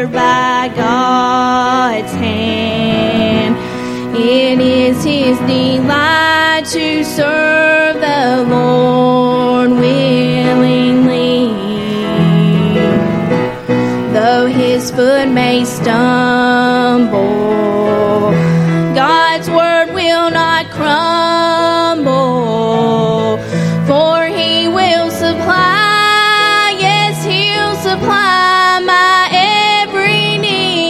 served by God's hand. It is his delight to serve the Lord willingly. Though his foot may stumble, God's word will not crumble, for he will supply, yes, he'll supply my every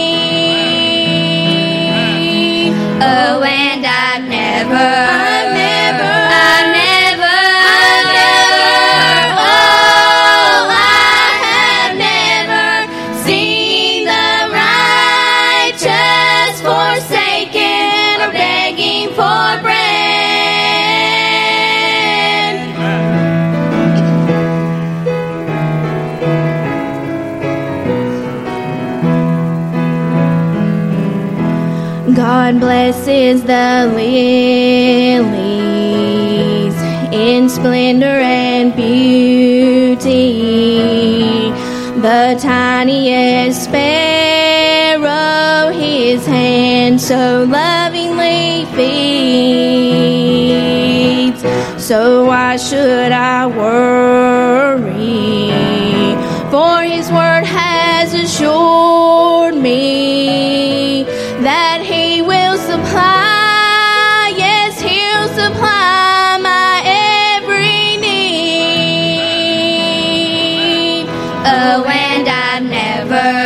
need. Oh, and I've never, oh, I have never seen the righteous forsaken or begging for bread. God blesses the lilies in splendor and beauty. The tiniest sparrow his hand so lovingly feeds. So why should I worry? For his word has assured me that he will supply, yes, he'll supply my every need. Oh, and I've never,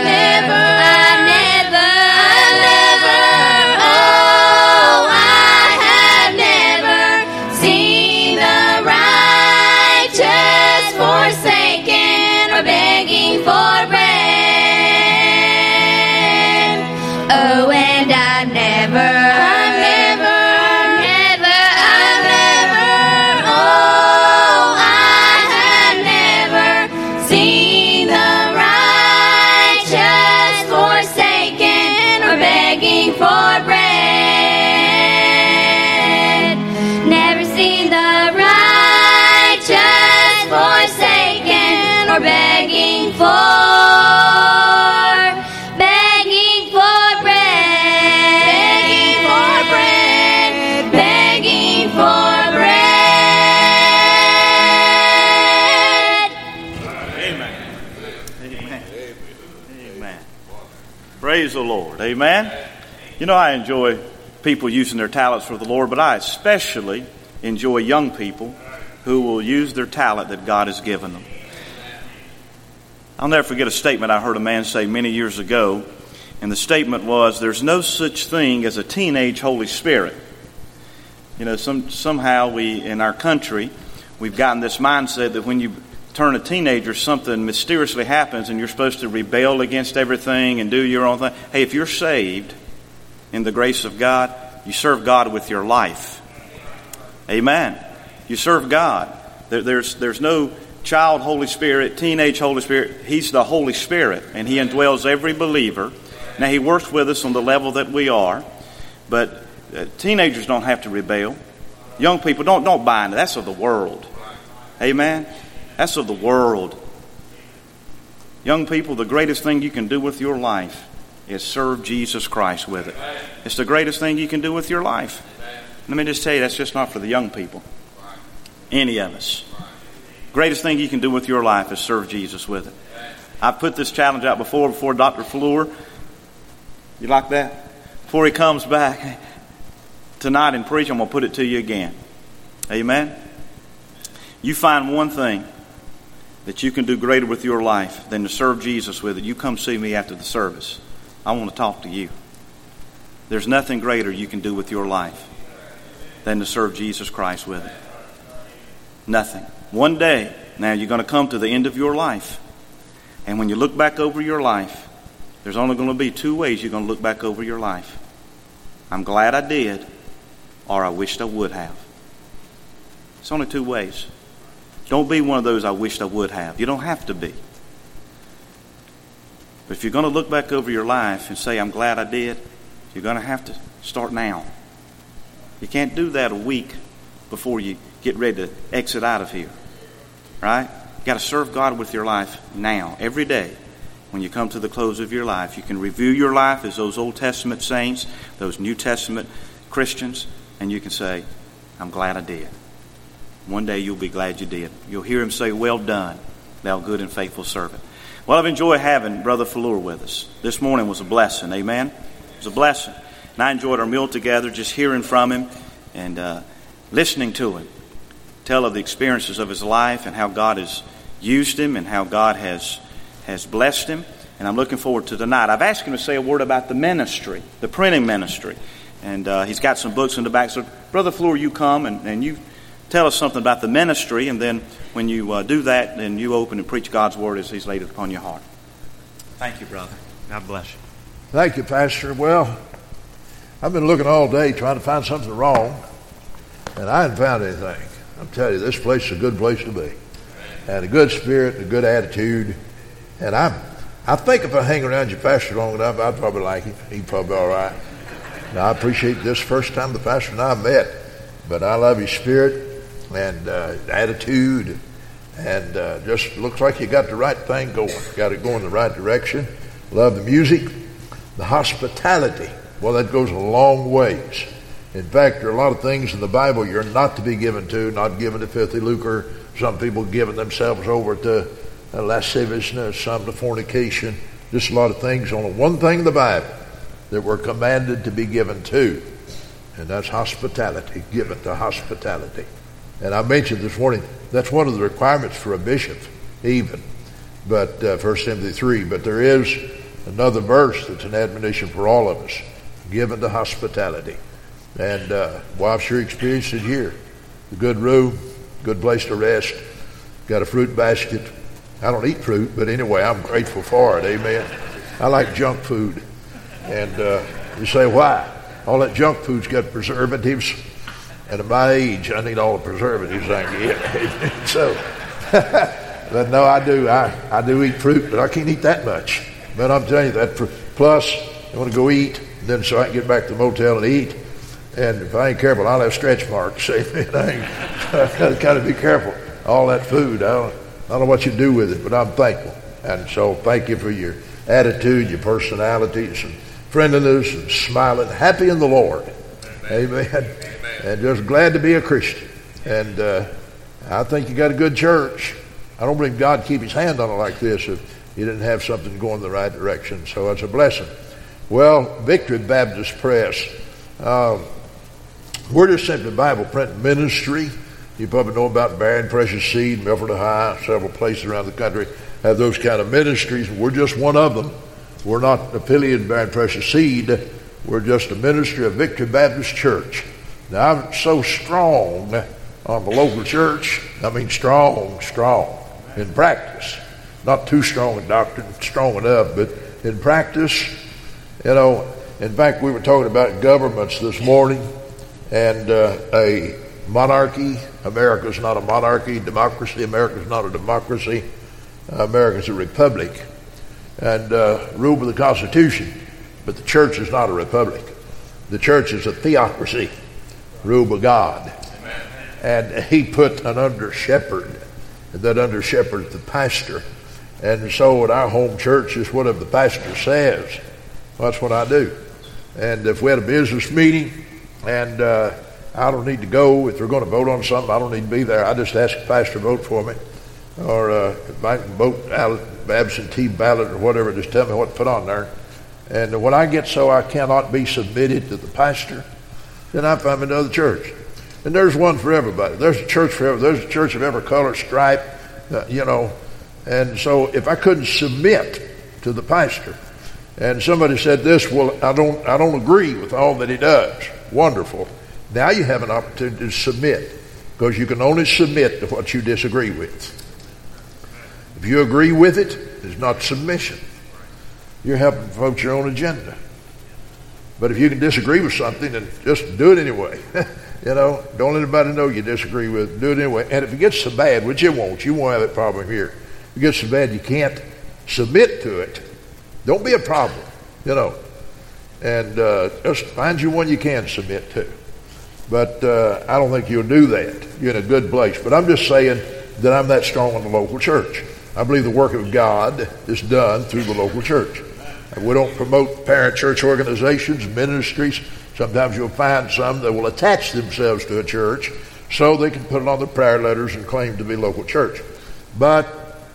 oh, I have never seen the righteous forsaken or begging for bread. Oh, and I've never, oh, I have never seen the righteous forsaken or begging for bread. Never seen the righteous forsaken or begging for bread. Begging for bread. Amen. Amen. Amen. Praise the Lord. Amen. You know, I enjoy people using their talents for the Lord, but I especially enjoy young people who will use their talent that God has given them. I'll never forget a statement I heard a man say many years ago, and the statement was, there's no such thing as a teenage Holy Spirit. You know, somehow we, in our country, we've gotten this mindset that when you turn a teenager, something mysteriously happens and you're supposed to rebel against everything and do your own thing. Hey, if you're saved in the grace of God, you serve God with your life. Amen. You serve God. There's no child Holy Spirit, teenage Holy Spirit. He's the Holy Spirit, and he indwells every believer. Now, he works with us on the level that we are, but teenagers don't have to rebel. Young people, don't buy into that. That's of the world. Amen? That's of the world. Young people, the greatest thing you can do with your life is serve Jesus Christ with it. It's the greatest thing you can do with your life. Let me just tell you, that's just not for the young people. Any of us. Greatest thing you can do with your life is serve Jesus with it. I've put this challenge out before Dr. Fleur. You like that? Before he comes back tonight and preach, I'm going to put it to you again. Amen? You find one thing that you can do greater with your life than to serve Jesus with it. You come see me after the service. I want to talk to you. There's nothing greater you can do with your life than to serve Jesus Christ with it. Nothing. One day, now you're going to come to the end of your life. And when you look back over your life, there's only going to be two ways you're going to look back over your life. I'm glad I did, or I wished I would have. It's only two ways. Don't be one of those I wished I would have. You don't have to be. But if you're going to look back over your life and say, I'm glad I did, you're going to have to start now. You can't do that a week before you get ready to exit out of here. Right? You've got to serve God with your life now, every day. when you come to the close of your life, you can review your life as those Old Testament saints, those New Testament Christians, and you can say, I'm glad I did. One day you'll be glad you did. You'll hear him say, well done, thou good and faithful servant. Well, I've enjoyed having Brother Fuller with us. This morning was a blessing, amen? It was a blessing. And I enjoyed our meal together, just hearing from him and listening to him tell of the experiences of his life and how God has used him and how God has blessed him. And I'm looking forward to tonight. I've asked him to say a word about the ministry, the printing ministry. And he's got some books in the back. So, Brother Fuller, you come and you tell us something about the ministry. And then when you do that, then you open and preach God's word as he's laid it upon your heart. Thank you, brother. God bless you. Thank you, Pastor. Well, I've been looking all day trying to find something wrong, and I haven't found anything. I'm telling you, this place is a good place to be. And a good spirit and a good attitude. And I think if I hang around your pastor long enough, I'd probably like him. He'd probably be all right. Now, I appreciate this first time the pastor and I met, but I love his spirit and attitude, and just looks like you got the right thing going. Got it going the right direction. Love the music, the hospitality. Well, that goes a long ways. In fact, there are a lot of things in the Bible you're not to be given to, not given to filthy lucre. Some people giving themselves over to lasciviousness, some to fornication. Just a lot of things. Only one thing in the Bible that we're commanded to be given to, and that's hospitality, given to hospitality. And I mentioned this morning, that's one of the requirements for a bishop, even. But 1 Timothy 3, but there is another verse that's an admonition for all of us, given to hospitality. And well, I've sure experienced it here. A good room, good place to rest, got a fruit basket. I don't eat fruit, but anyway, I'm grateful for it, amen. I like junk food. And you say, why? All that junk food's got preservatives, and at my age, I need all the preservatives I can get. So, but no, I do eat fruit, but I can't eat that much. But I'm telling you that. Plus, I want to go eat, and then so I can get back to the motel and eat. And if I ain't careful, I'll have stretch marks. I've got to kind of be careful. All that food, I don't know what you do with it, but I'm thankful. And so thank you for your attitude, your personality, and friendliness, and smiling, happy in the Lord. Amen. And just glad to be a Christian. And I think you got a good church. I don't believe God keep his hand on it like this if you didn't have something going in the right direction. So it's a blessing. Well, Victory Baptist Press. We're just simply Bible print ministry. You probably know about Bearing Precious Seed, Milford, Ohio, several places around the country have those kind of ministries. We're just one of them. We're not affiliated with Bearing Precious Seed. We're just a ministry of Victory Baptist Church. Now, I'm so strong on the local church. I mean strong in practice. Not too strong in doctrine, strong enough, but in practice, you know. In fact, we were talking about governments this morning, and a monarchy. America's not a monarchy. Democracy. America's not a democracy. America's a republic, and ruled by the Constitution. But the church is not a republic. The church is a theocracy, ruled by God. And he put an under shepherd, and that under shepherd is the pastor. And so at our home church is whatever the pastor says. That's what I do. And if we had a business meeting and I don't need to go, if they're going to vote on something, I don't need to be there. I just ask the pastor to vote for me. Or if I can vote absentee ballot or whatever, just tell me what to put on there. And when I get so I cannot be submitted to the pastor, then I find another church. And there's one for everybody. There's a church for everybody. There's a church of every color, stripe, you know. And so if I couldn't submit to the pastor, and somebody said this, well, I don't agree with all that he does. Wonderful. Now you have an opportunity to submit, because you can only submit to what you disagree with. If you agree with it, it's not submission. You're helping promote your own agenda. But if you can disagree with something, then just do it anyway. You know, don't let anybody know you disagree with it. Do it anyway. And if it gets so bad, which it won't, you won't have that problem here. If it gets so bad you can't submit to it, don't be a problem, you know. And just find you one you can submit to. But I don't think you'll do that. You're in a good place. But I'm just saying that I'm that strong in the local church. I believe the work of God is done through the local church. We don't promote parent church organizations, ministries. Sometimes you'll find some that will attach themselves to a church so they can put it on their prayer letters and claim to be local church. But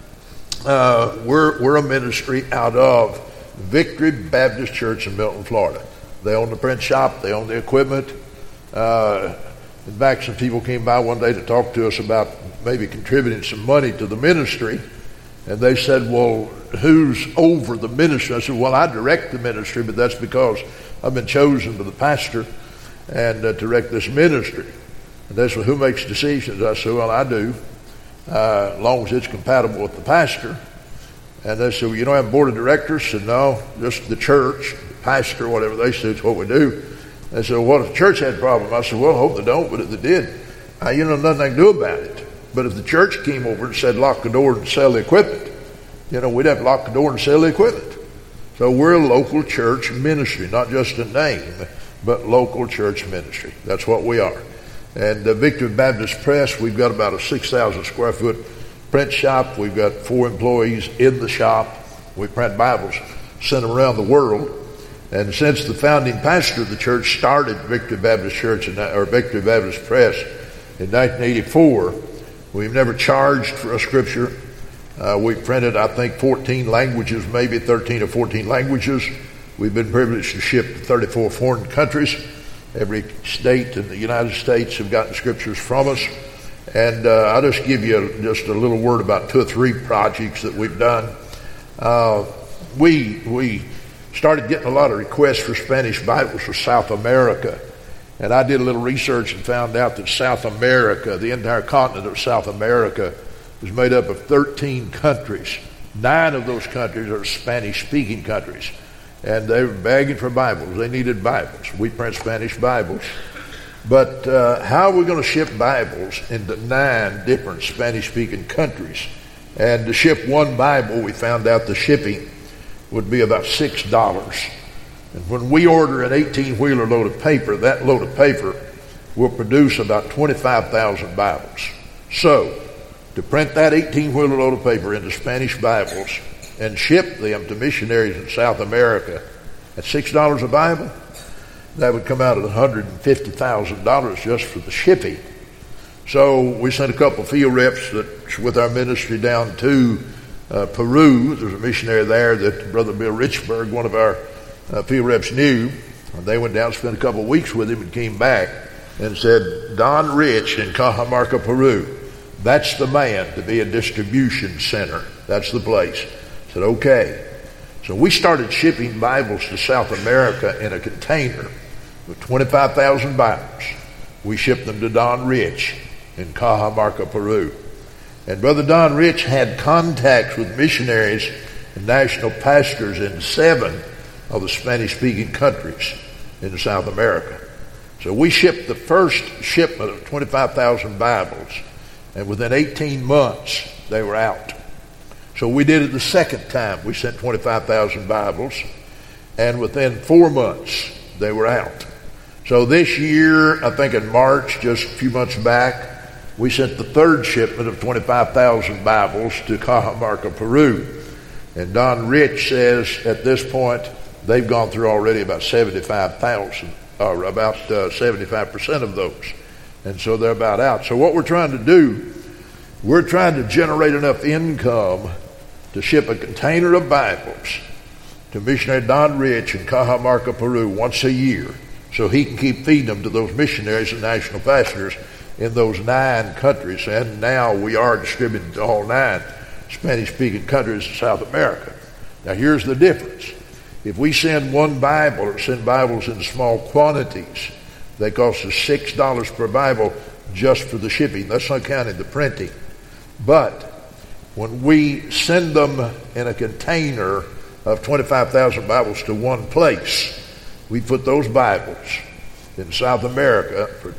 we're a ministry out of Victory Baptist Church in Milton, Florida. They own the print shop. They own the equipment. In fact, some people came by one day to talk to us about maybe contributing some money to the ministry. And they said, well, who's over the ministry? I said, well, I direct the ministry, but that's because I've been chosen by the pastor and to direct this ministry. And they said, who makes decisions? I said, well, I do, as long as it's compatible with the pastor. And they said, well, you don't have a board of directors? I said, no, just the church, the pastor, whatever they said, it's what we do. They said, well, what if the church had a problem? I said, well, I hope they don't, but if they did, nothing I can do about it. But if the church came over and said, lock the door and sell the equipment, we'd have to lock the door and sell the equipment. So we're a local church ministry, not just a name, but local church ministry. That's what we are. And Victory Baptist Press, we've got about a 6,000 square foot print shop. We've got 4 employees in the shop. We print Bibles, send them around the world. And since the founding pastor of the church started Victory Baptist Church or Victory Baptist Press in 1984, we've never charged for a scripture. We printed, I think, 14 languages, maybe 13 or 14 languages. We've been privileged to ship to 34 foreign countries. Every state in the United States have gotten scriptures from us. And I'll just give you just a little word about 2 or 3 projects that we've done. We started getting a lot of requests for Spanish Bibles for South America. And I did a little research and found out that South America, the entire continent of South America, is made up of 13 countries. 9 of those countries are Spanish-speaking countries. And they were begging for Bibles. They needed Bibles. We print Spanish Bibles. But how are we going to ship Bibles into 9 different Spanish-speaking countries? And to ship one Bible, we found out the shipping would be about $6. And when we order an 18-wheeler load of paper, that load of paper will produce about 25,000 Bibles. So, to print that 18-wheeler load of paper into Spanish Bibles and ship them to missionaries in South America at $6 a Bible, that would come out at $150,000 just for the shipping. So we sent a couple of field reps that with our ministry down to Peru. There's a missionary there that Brother Bill Richburg, one of our field reps, knew. And they went down, spent a couple of weeks with him, and came back and said, Don Rich in Cajamarca, Peru, that's the man to be a distribution center. That's the place. I said, okay. So we started shipping Bibles to South America in a container with 25,000 Bibles. We shipped them to Don Rich in Cajamarca, Peru. And Brother Don Rich had contacts with missionaries and national pastors in 7 of the Spanish-speaking countries in South America. So we shipped the first shipment of 25,000 Bibles, and within 18 months, they were out. So we did it the second time. We sent 25,000 Bibles, and within 4 months, they were out. So this year, I think in March, just a few months back, we sent the third shipment of 25,000 Bibles to Cajamarca, Peru. And Don Rich says at this point, they've gone through already about 75,000, or about 75% of those. And so they're about out. So what we're trying to do, we're trying to generate enough income to ship a container of Bibles to missionary Don Rich in Cajamarca, Peru once a year, so he can keep feeding them to those missionaries and national pastors in those 9 countries. And now we are distributing to all 9 Spanish-speaking countries in South America. Now here's the difference. If we send one Bible or send Bibles in small quantities, they cost us $6 per Bible just for the shipping. That's not counting the printing. But when we send them in a container of 25,000 Bibles to one place, we put those Bibles in South America for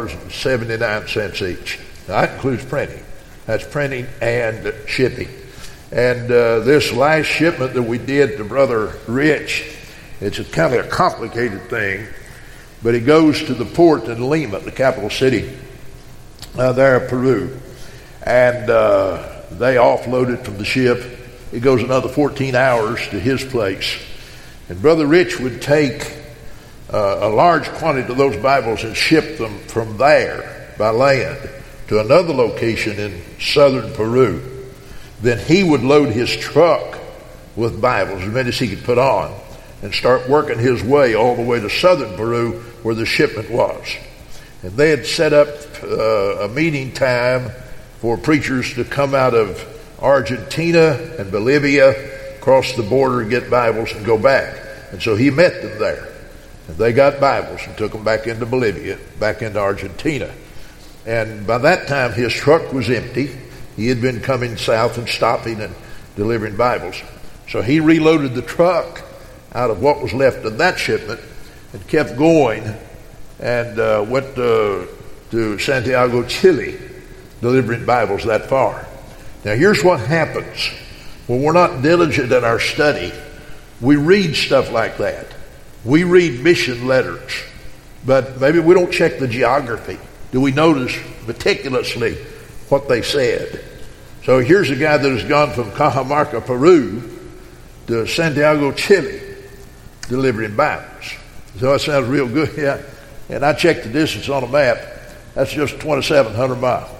$2.79 each. Now, that includes printing. That's printing and shipping. And this last shipment that we did to Brother Rich, it's a kind of a complicated thing, but it goes to the port in Lima, the capital city there in Peru. And They offload it from the ship. It goes another 14 hours to his place. And Brother Rich would take a large quantity of those Bibles and ship them from there by land to another location in southern Peru. Then he would load his truck with Bibles, as many as he could put on, and start working his way all the way to southern Peru where the shipment was. And they had set up a meeting time for preachers to come out of Argentina and Bolivia, cross the border and get Bibles and go back. And so he met them there. And they got Bibles and took them back into Bolivia, back into Argentina. And by that time, his truck was empty. He had been coming south and stopping and delivering Bibles. So he reloaded the truck out of what was left of that shipment and kept going and went to Santiago, Chile, delivering Bibles that far. Now here's what happens. When we're not diligent in our study, we read stuff like that. We read mission letters, but maybe we don't check the geography. Do we notice meticulously what they said? So here's a guy that has gone from Cajamarca, Peru to Santiago, Chile, delivering Bibles. So it sounds real good, yeah. And I checked the distance on a map. That's just 2,700 miles.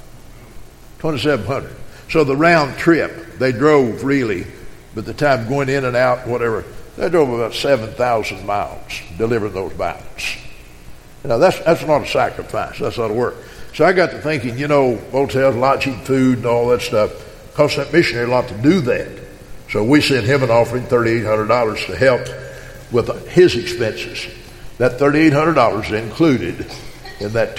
2,700. So the round trip, they drove really, but the time going in and out, whatever, they drove about 7,000 miles delivering those Bibles. You know, that's not a sacrifice. That's not a work. So I got to thinking, you know, hotels, lodging, food, and all that stuff, cost that missionary a lot to do that. So we sent him an offering, $3,800, to help with his expenses. That $3,800 included in that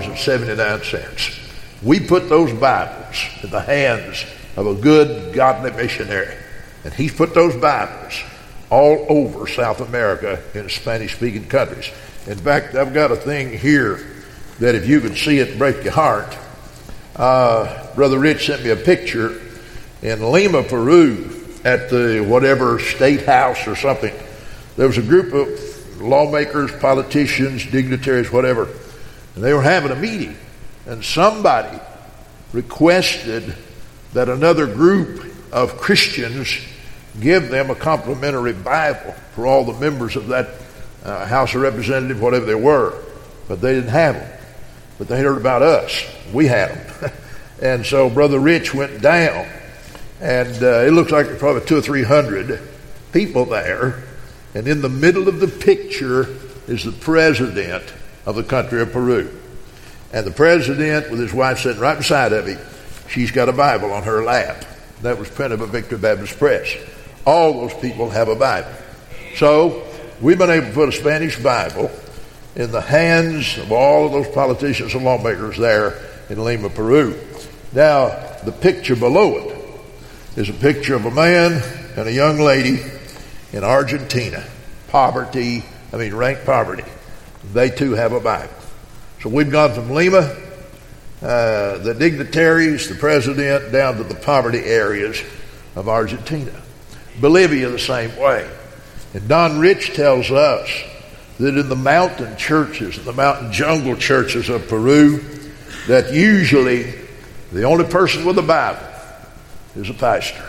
$2.79. We put those Bibles in the hands of a good, godly missionary. And he's put those Bibles all over South America in Spanish-speaking countries. In fact, I've got a thing here that if you could see it, break your heart. Brother Rich sent me a picture in Lima, Peru, at the whatever state house or something. There was a group of lawmakers, politicians, dignitaries, whatever, and they were having a meeting. And somebody requested that another group of Christians give them a complimentary Bible for all the members of that House of Representatives, whatever they were. But they didn't have them. But they heard about us. We had them. And so Brother Rich went down. And it looks like there's probably 200 or 300 people there. And in the middle of the picture is the president of the country of Peru. And the president, with his wife sitting right beside of him, she's got a Bible on her lap. That was printed by Victory Baptist Press. All those people have a Bible. So we've been able to put a Spanish Bible in the hands of all of those politicians and lawmakers there in Lima, Peru. Now, the picture below it is a picture of a man and a young lady in Argentina. Rank poverty. They too have a Bible. So we've gone from Lima, the dignitaries, the president, down to the poverty areas of Argentina. Bolivia the same way. And Don Rich tells us that in the mountain churches, the mountain jungle churches of Peru, that usually the only person with a Bible is a pastor.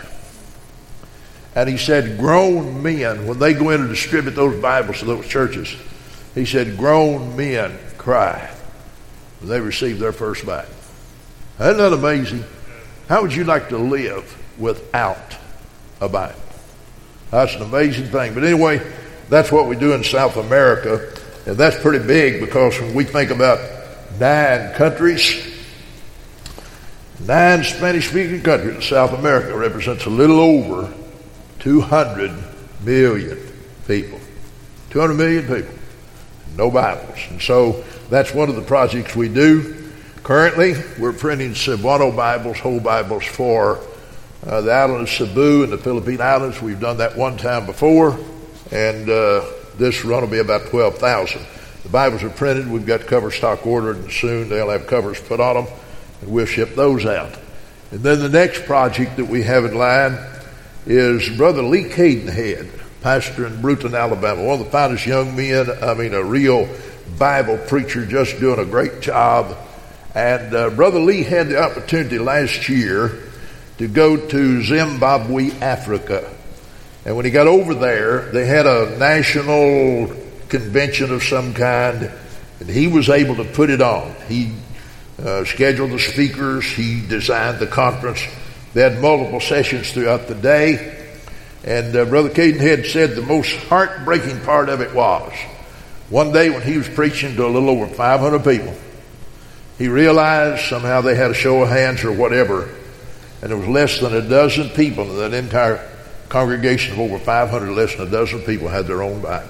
And he said grown men, when they go in and distribute those Bibles to those churches, he said grown men cry when they receive their first Bible. Isn't that amazing? How would you like to live without a Bible? That's an amazing thing. But anyway, that's what we do in South America. And that's pretty big, because when we think about 9 countries, 9 Spanish-speaking countries in South America represents a little over 200 million people. 200 million people. No Bibles. And so that's one of the projects we do. Currently, we're printing Cebuano Bibles, whole Bibles for the island of Cebu and the Philippine Islands. We've done that one time before, and this run will be about 12,000. The Bibles are printed. We've got cover stock ordered, and soon they'll have covers put on them, and we'll ship those out. And then the next project that we have in line is Brother Lee Cadenhead, pastor in Brewton, Alabama, one of the finest young men. A real Bible preacher, just doing a great job. And Brother Lee had the opportunity last year to go to Zimbabwe, Africa. And when he got over there, they had a national convention of some kind, and he was able to put it on. He scheduled the speakers. He designed the conference. They had multiple sessions throughout the day. And Brother Cadenhead said the most heartbreaking part of it was one day when he was preaching to a little over 500 people, he realized somehow they had a show of hands or whatever, and there was less than a dozen people in that entire congregation of over 500, less than a dozen people had their own Bible.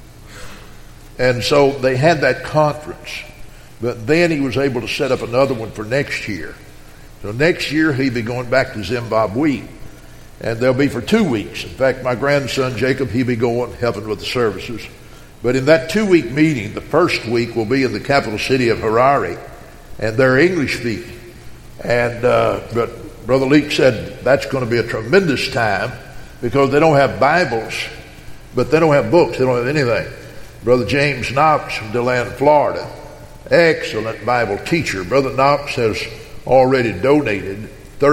And so they had that conference. But then he was able to set up another one for next year. So next year he'll be going back to Zimbabwe. And they'll be for 2 weeks. In fact, my grandson Jacob, he'll be going, helping with the services. But in that 2-week meeting, the first week will be in the capital city of Harare. And they're English speaking. And but Brother Leake said that's going to be a tremendous time because they don't have Bibles, but they don't have books. They don't have anything. Brother James Knox from DeLand, Florida, excellent Bible teacher. Brother Knox has already donated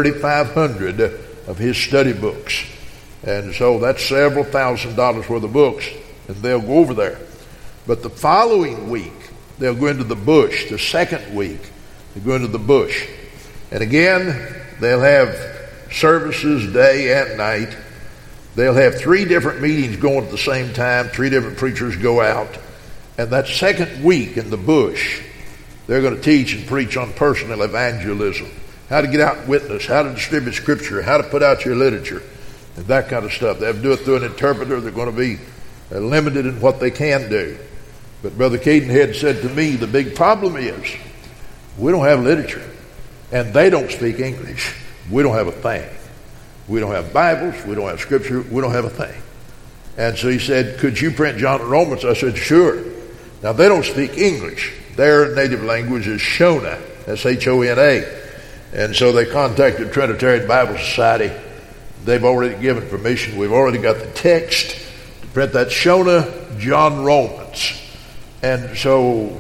3,500 of his study books. And so that's several $1,000s worth of books, and they'll go over there. But the following week, they'll go into the bush. The second week, they go into the bush. And again, they'll have services day and night. They'll have 3 different meetings going at the same time. 3 different preachers go out. And that second week in the bush, they're going to teach and preach on personal evangelism. How to get out and witness, how to distribute Scripture, how to put out your literature, and that kind of stuff. They have to do it through an interpreter. They're going to be limited in what they can do. But Brother Cadenhead said to me, the big problem is we don't have literature, and they don't speak English. We don't have a thing. We don't have Bibles. We don't have Scripture. We don't have a thing. And so he said, could you print John and Romans? I said, sure. Now, they don't speak English. Their native language is Shona, S-H-O-N-A. And so they contacted Trinitarian Bible Society. They've already given permission. We've already got the text to print that Shona, John, Romans. And so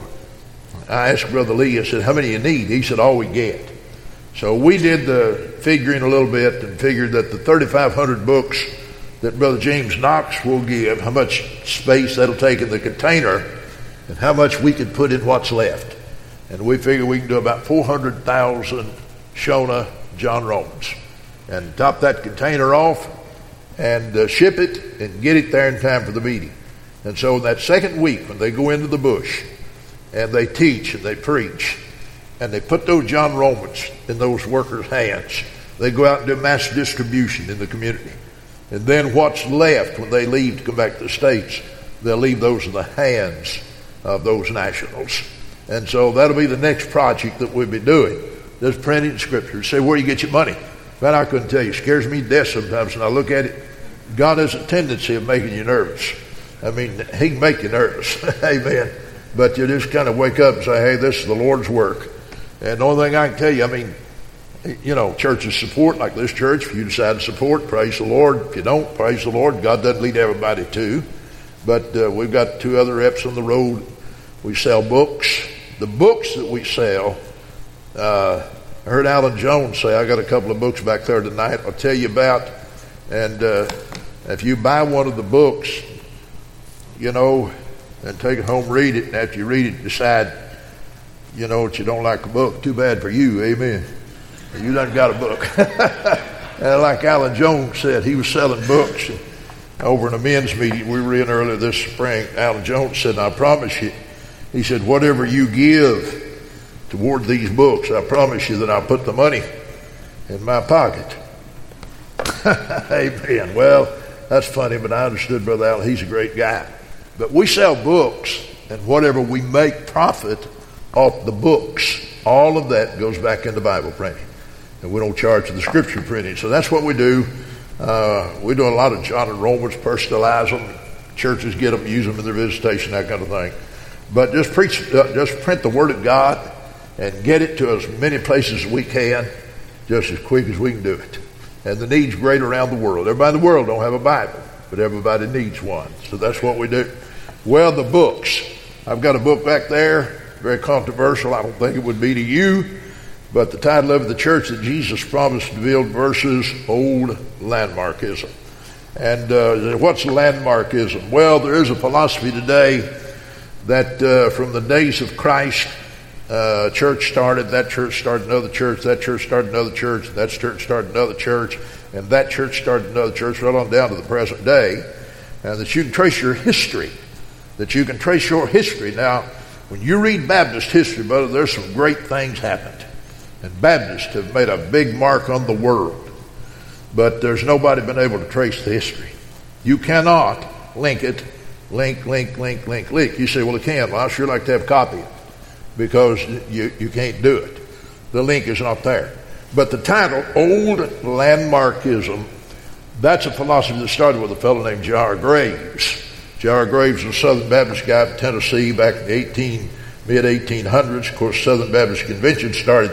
I asked Brother Lee, I said, how many you need? He said, all we get. So we did the figuring a little bit and figured that the 3,500 books that Brother James Knox will give, how much space that'll take in the container, and how much we could put in what's left. And we figure we can do about 400,000 Shona, John, Romans, and top that container off and ship it and get it there in time for the meeting. And so in that second week, when they go into the bush and they teach and they preach and they put those John Romans in those workers' hands, they go out and do mass distribution in the community. And then what's left when they leave to come back to the States, they'll leave those in the hands of those nationals. And so that'll be the next project that we'll be doing. Just printing Scripture. Say, where you get your money? Man, I couldn't tell you. It scares me to death sometimes when I look at it. God has a tendency of making you nervous. I mean, he can make you nervous. Amen. But you just kind of wake up and say, hey, this is the Lord's work. And the only thing I can tell you, I mean, you know, churches support like this church. If you decide to support, praise the Lord. If you don't, praise the Lord. God doesn't lead everybody to. But we've got 2 other reps on the road. We sell books. The books that we sell, I heard Alan Jones say, I got a couple of books back there tonight I'll tell you about. And if you buy one of the books, you know, and take it home, read it, and after you read it, decide, you know, that you don't like the book, too bad for you, amen. You done got a book. And like Alan Jones said, he was selling books. Over in a men's meeting we were in earlier this spring, Alan Jones said, I promise you, he said, whatever you give toward these books, I promise you that I'll put the money in my pocket. Amen. Well, that's funny, but I understood Brother Alan. He's a great guy. But we sell books, and whatever we make profit off the books, all of that goes back into Bible printing. And we don't charge for the Scripture printing. So that's what we do. We do a lot of John and Romans, personalize them. Churches get them, use them in their visitation, that kind of thing. But just print the Word of God and get it to as many places as we can, just as quick as we can do it. And the need's great around the world. Everybody in the world don't have a Bible, but everybody needs one. So that's what we do. Well, the books. I've got a book back there, very controversial. I don't think it would be to you, But the title of the church that Jesus promised to build versus old landmarkism. And what's landmarkism? Well, there is a philosophy today that from the days of Christ, church started, that church started another church, that church started another church, that church started another church, and that church started another church, right on down to the present day, and that you can trace your history. Now, when you read Baptist history, brother, there's some great things happened. And Baptists have made a big mark on the world. But there's nobody been able to trace the history. You cannot link it, link. You say, well, it can. Well, I sure like to have a copy of it, because you can't do it. The link is not there. But the title, Old Landmarkism, that's a philosophy that started with a fellow named J.R. Graves. J.R. Graves was a Southern Baptist guy from Tennessee back in the mid-1800s. Of course, Southern Baptist Convention started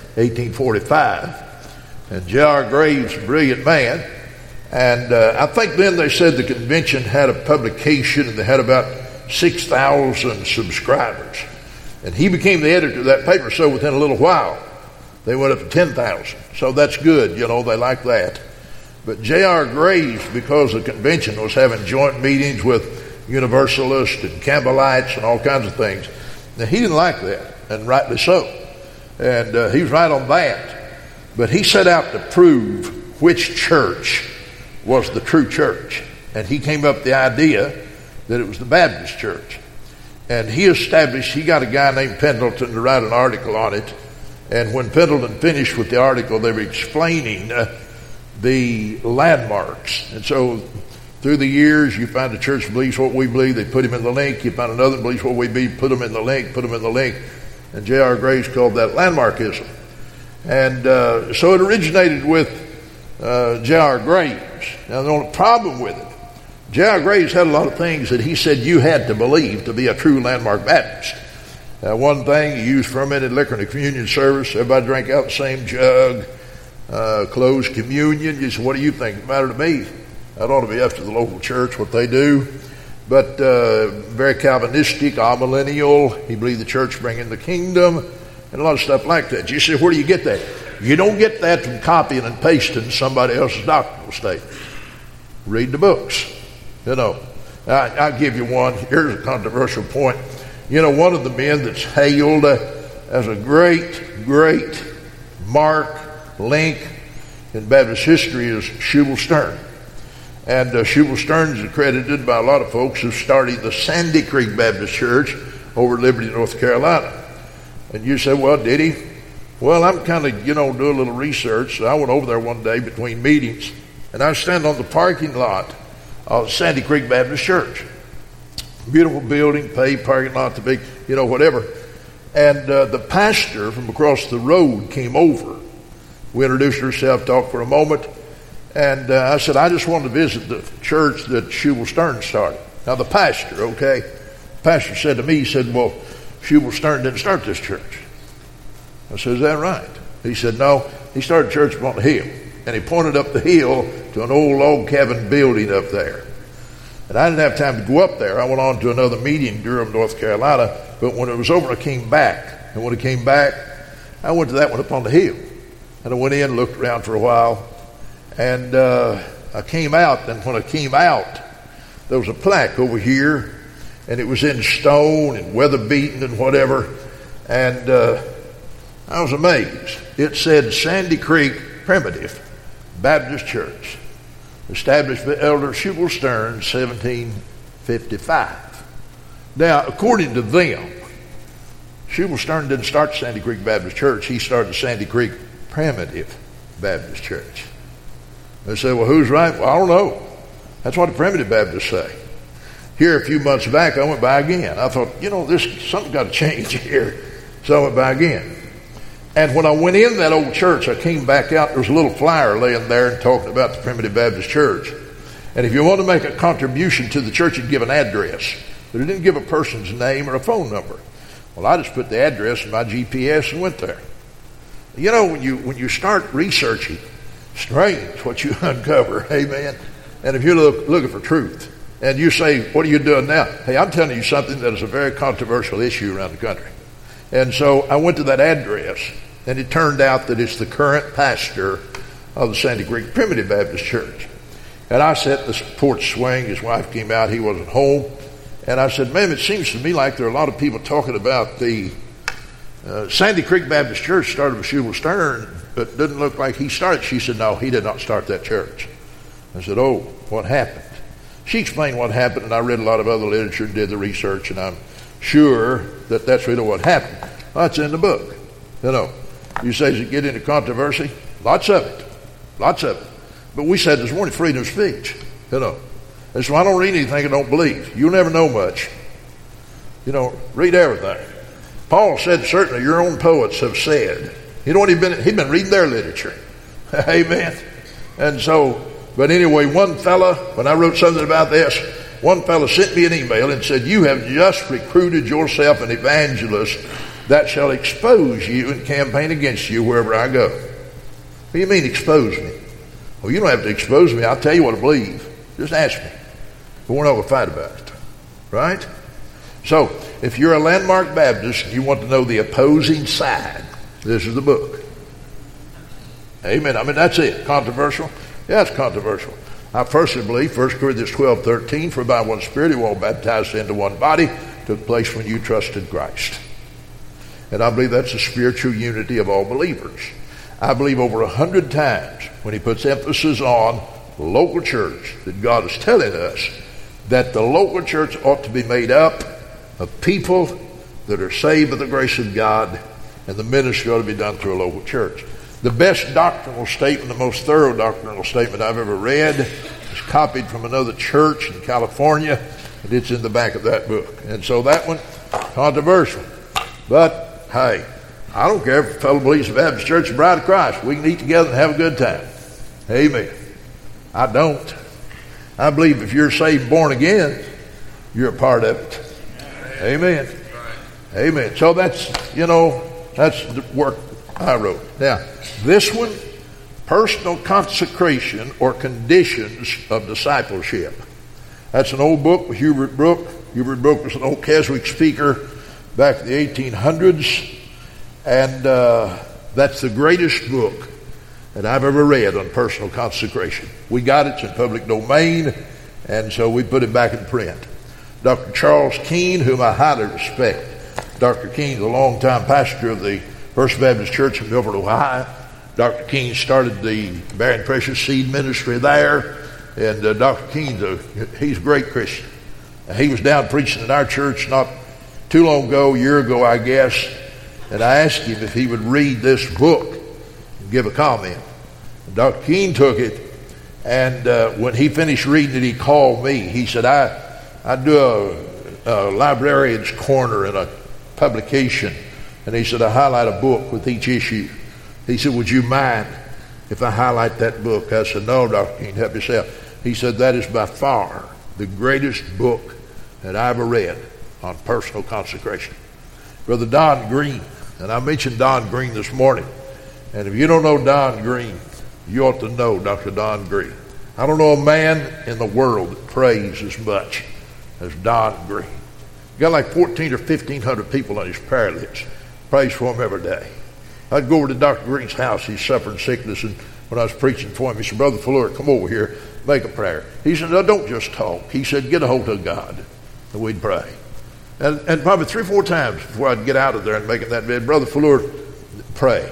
1845. And J.R. Graves, a brilliant man. And I think then they said the convention had a publication and they had about 6,000 subscribers. And he became the editor of that paper, so within a little while, they went up to 10,000. So that's good, they like that. But J.R. Graves, because the convention was having joint meetings with Universalists and Campbellites and all kinds of things, now he didn't like that, and rightly so. And he was right on that. But he set out to prove which church was the true church. And he came up with the idea that it was the Baptist church. And he got a guy named Pendleton to write an article on it. And when Pendleton finished with the article, they were explaining the landmarks. And so through the years, you find a church believes what we believe, they put him in the link. You find another believes what we believe, put him in the link. And J.R. Graves called that landmarkism. And so it originated with J.R. Graves. Now, the only problem with it, J.R. Graves had a lot of things that he said you had to believe to be a true landmark Baptist. One thing, he used fermented liquor in the communion service. Everybody drank out the same jug. Closed communion. You said, what do you think? It mattered to me. That ought to be up to the local church, what they do. But very Calvinistic, amillennial. He believed the church bringing the kingdom, and a lot of stuff like that. You say, where do you get that? You don't get that from copying and pasting somebody else's doctrinal statement. Read the books. I'll give you one. Here's a controversial point. One of the men that's hailed as a great mark, link in Baptist history is Shubal Stern. And Shubal Stern is accredited by a lot of folks who started the Sandy Creek Baptist Church over at Liberty, North Carolina. And you say, well, did he? Well, I'm kind of, doing a little research. So I went over there one day between meetings, and I was standing on the parking lot of Sandy Creek Baptist Church. Beautiful building, paved parking lot, the big, whatever. And the pastor from across the road came over. We introduced ourselves, talked for a moment, and I said, I just wanted to visit the church that Shubal Stern started. Now, the pastor said to me, he said, well, Shubal Stern didn't start this church. I said, is that right? He said, no, he started a church up on the hill. And he pointed up the hill to an old log cabin building up there. And I didn't have time to go up there. I went on to another meeting in Durham, North Carolina. But when it was over, I came back. And when I came back, I went to that one up on the hill. And I went in, looked around for a while. And I came out. And when I came out, there was a plaque over here. And it was in stone and weather-beaten and whatever. And I was amazed. It said Sandy Creek Primitive Baptist Church, established by Elder Shubal Stern, 1755. Now, according to them, Shubal Stern didn't start Sandy Creek Baptist Church. He started the Sandy Creek Primitive Baptist Church. They say, well, who's right? Well, I don't know. That's what the Primitive Baptists say. Here a few months back, I went by again. I thought, something's got to change here. So I went by again. And when I went in that old church, I came back out. There was a little flyer laying there and talking about the Primitive Baptist Church. And if you want to make a contribution to the church, you'd give an address. But it didn't give a person's name or a phone number. Well, I just put the address in my GPS and went there. When you start researching, strange what you uncover, amen? And if you're looking for truth, and you say, what are you doing now? Hey, I'm telling you something that is a very controversial issue around the country. And so I went to that address, And it turned out that it's the current pastor of the Sandy Creek Primitive Baptist Church. And I sat in the porch swing. His wife came out. He wasn't home. And I said, ma'am, it seems to me like there are a lot of people talking about the Sandy Creek Baptist Church started with Shubal Stern, but it doesn't look like he started. She said, no, he did not start that church. I said, oh, what happened? She explained what happened, and I read a lot of other literature and did the research, and I'm sure that that's really what happened. Well, that's in the book. You know, you say, does it get into controversy? Lots of it. Lots of it. But we said this morning, freedom of speech. You know, and so I don't read anything I don't believe. You'll never know much. You know, read everything. Paul said, certainly your own poets have said. You know what he'd been reading their literature. Amen. And so, but anyway, one fella, when I wrote something about this, one fella sent me an email and said, you have just recruited yourself an evangelist that shall expose you and campaign against you wherever I go. What do you mean expose me? Well, you don't have to expose me. I'll tell you what I believe. Just ask me. But we're not going to fight about it. Right? So, if you're a Landmark Baptist and you want to know the opposing side, this is the book. Amen. I mean, that's it. Controversial? Yeah, it's controversial. I personally believe 1 Corinthians 12:13, for by one Spirit you were all baptized into one body, took place when you trusted Christ. And I believe that's the spiritual unity of all believers. I believe over 100 times when he puts emphasis on local church that God is telling us that the local church ought to be made up of people that are saved by the grace of God, and the ministry ought to be done through a local church. The best doctrinal statement, the most thorough doctrinal statement I've ever read is copied from another church in California, and it's in the back of that book. And so that one, controversial. But, hey, I don't care if a fellow believes the Baptist Church is the bride of Christ. We can eat together and have a good time. Amen. I don't. I believe if you're saved, born again, you're a part of it. Amen. Amen. So that's the work I wrote. Now, this one, personal consecration or conditions of discipleship. That's an old book with Hubert Brooke. Hubert Brooke was an old Keswick speaker back in the 1800s. And that's the greatest book that I've ever read on personal consecration. We got it, it's in public domain, and so we put it back in print. Dr. Charles Keene, whom I highly respect. Dr. Keene, the longtime pastor of the First Baptist Church in Milford, Ohio. Dr. Keene started the Bearing Precious Seed ministry there, and Dr. Keene, he's a great Christian. He was down preaching in our church not too long ago, a year ago, I guess, and I asked him if he would read this book and give a comment. And Dr. Keene took it, and when he finished reading it, he called me. He said, I do a librarian's corner in a publication, and he said, I highlight a book with each issue. He said, would you mind if I highlight that book? I said, no, Dr. Keene, help yourself. He said, that is by far the greatest book that I ever read on personal consecration. Brother Don Green, and I mentioned Don Green this morning, and if you don't know Don Green, you ought to know Dr. Don Green. I don't know a man in the world that prays as much as Don Green. He got like 1,400 or 1,500 people on his prayer list. Prays for him every day. I'd go over to Dr. Green's house. He's suffering sickness, and when I was preaching for him, he said, Brother Fuller, come over here, make a prayer. He said, no, don't just talk. He said, get a hold of God, and we'd pray. And probably 3 or 4 times before I'd get out of there and make it that bed, Brother Fuller, pray.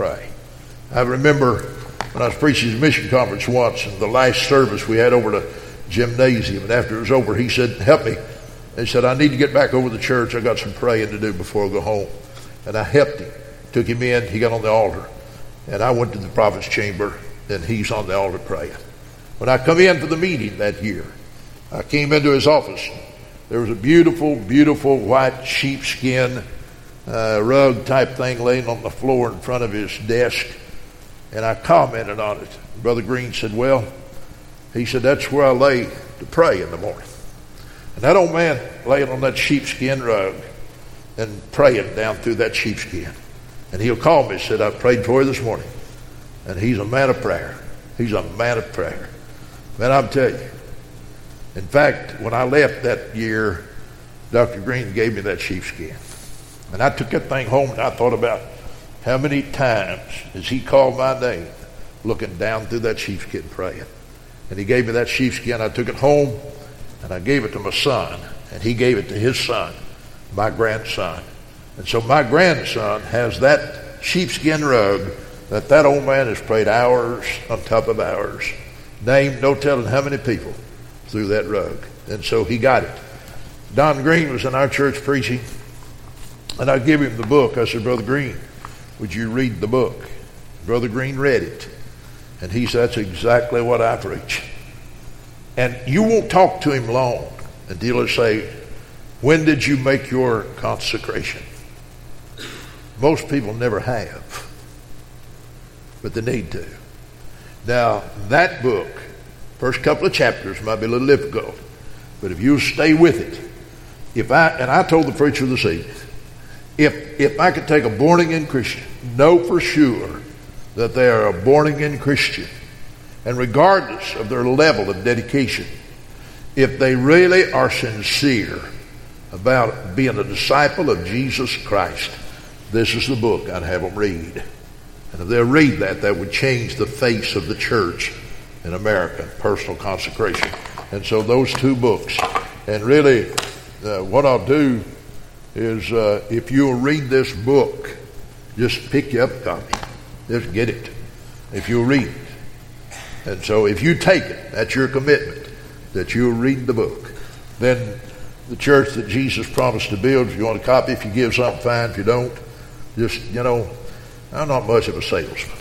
I remember when I was preaching his mission conference once, and the last service we had over the gymnasium, and after it was over, he said, help me. He said, I need to get back over to the church. I got some praying to do before I go home. And I helped him. Took him in. He got on the altar. And I went to the prophet's chamber, and he's on the altar praying. When I come in for the meeting that year, I came into his office. There was a beautiful, beautiful white sheepskin rug type thing laying on the floor in front of his desk. And I commented on it. Brother Green said, well, he said, that's where I lay to pray in the morning. And that old man laying on that sheepskin rug and praying down through that sheepskin. And he'll call me and said, I prayed for you this morning. And he's a man of prayer. He's a man of prayer. Man, I'm telling you. In fact, when I left that year, Dr. Green gave me that sheepskin. And I took that thing home and I thought about how many times has he called my name looking down through that sheepskin praying. And he gave me that sheepskin. I took it home and I gave it to my son, and he gave it to his son, my grandson. And so my grandson has that sheepskin rug that old man has prayed hours on top of hours. Named no telling how many people through that rug. And so he got it. Don Green was in our church preaching, and I gave him the book. I said, Brother Green, would you read the book? Brother Green read it. And he said, that's exactly what I preach. And you won't talk to him long until he'll say, when did you make your consecration? Most people never have, but they need to. Now, that book, first couple of chapters might be a little difficult, but if you stay with it, I told the preacher this evening, if I could take a born-again Christian, know for sure that they are a born-again Christian, and regardless of their level of dedication, if they really are sincere about being a disciple of Jesus Christ, this is the book I'd have them read. And if they'll read that, that would change the face of the church in America, personal consecration. And so those two books. And really, what I'll do is, if you'll read this book, just pick you up a copy. Just get it, if you'll read it. And so if you take it, that's your commitment, that you'll read the book. Then the church that Jesus promised to build, if you want a copy, if you give something, fine. If you don't, just, I'm not much of a salesman.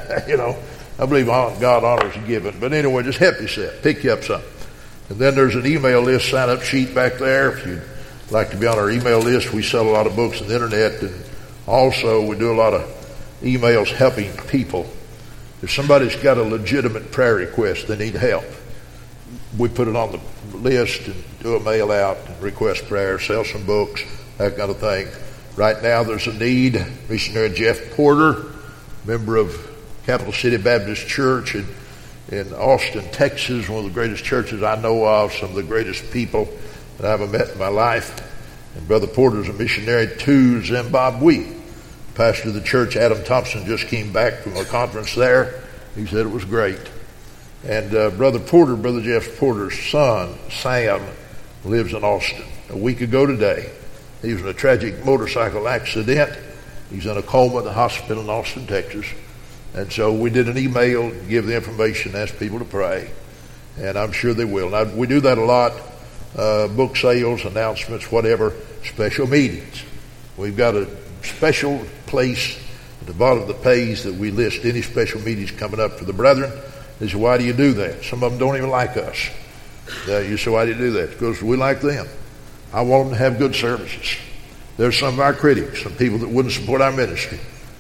I believe God honors the giving. But anyway, just help yourself. Pick you up something. And then there's an email list sign-up sheet back there. If you'd like to be on our email list, we sell a lot of books on the internet. And also, we do a lot of emails helping people. If somebody's got a legitimate prayer request, they need help, we put it on the list and do a mail out and request prayer, sell some books, that kind of thing. Right now there's a need. Missionary Jeff Porter, member of Capital City Baptist Church in Austin, Texas, one of the greatest churches I know of, some of the greatest people that I've ever met in my life. And Brother Porter's a missionary to Zimbabwe. Pastor of the church, Adam Thompson, just came back from a conference there. He said it was great. And Brother Jeff Porter's son, Sam, lives in Austin. A week ago today, he was in a tragic motorcycle accident. He's in a coma at the hospital in Austin, Texas. And so we did an email, give the information, ask people to pray. And I'm sure they will. Now, we do that a lot. Book sales, announcements, whatever, special meetings. We've got a special place at the bottom of the page that we list any special meetings coming up for the brethren. They say, why do you do that? Some of them don't even like us. You say, why do you do that? Because we like them. I want them to have good services. There's some of our critics, some people that wouldn't support our ministry.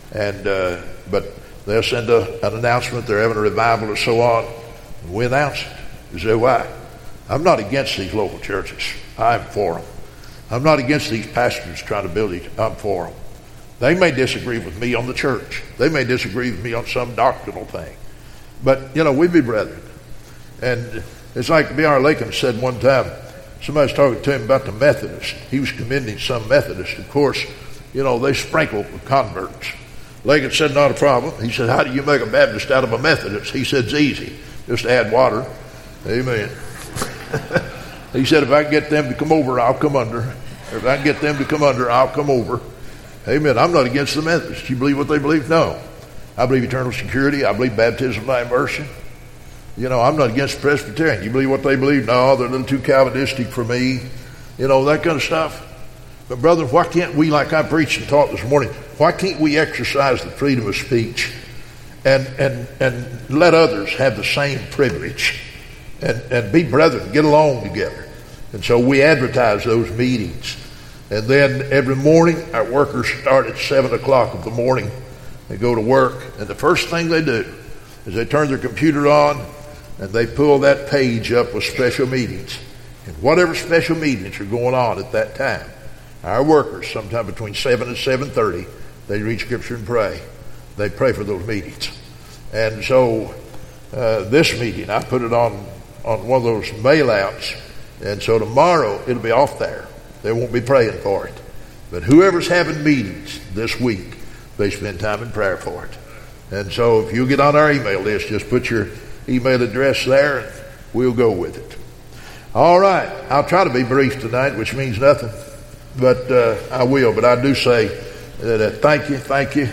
But they'll send an announcement, they're having a revival or so on, and we announce it. You say, why? I'm not against these local churches. I'm for them. I'm not against these pastors trying to build it. I'm for them. They may disagree with me on the church. They may disagree with me on some doctrinal thing. But, we be brethren. And it's like B.R. Lakin said one time, somebody was talking to him about the Methodists. He was commending some Methodists. Of course, they sprinkle with converts. Lakin said, not a problem. He said, how do you make a Baptist out of a Methodist? He said, it's easy. Just add water. Amen. He said, if I can get them to come over, I'll come under. Or if I can get them to come under, I'll come over. Amen. I'm not against the Methodists. You believe what they believe? No. I believe eternal security. I believe baptism by immersion. I'm not against the Presbyterian. You believe what they believe? No, they're a little too Calvinistic for me. That kind of stuff. But brother, why can't we, like I preached and taught this morning, why can't we exercise the freedom of speech and let others have the same privilege and be brethren, get along together? And so we advertise those meetings. And then every morning, our workers start at 7 o'clock of the morning. They go to work, and the first thing they do is they turn their computer on, and they pull that page up with special meetings. And whatever special meetings are going on at that time, our workers, sometime between 7 and 7:30, they read Scripture and pray. They pray for those meetings. And so this meeting, I put it on one of those mail-outs, and so tomorrow it'll be off there. They won't be praying for it. But whoever's having meetings this week, they spend time in prayer for it. And so if you get on our email list, just put your email address there and we'll go with it. All right. I'll try to be brief tonight, which means nothing, but I will. But I do say that thank you.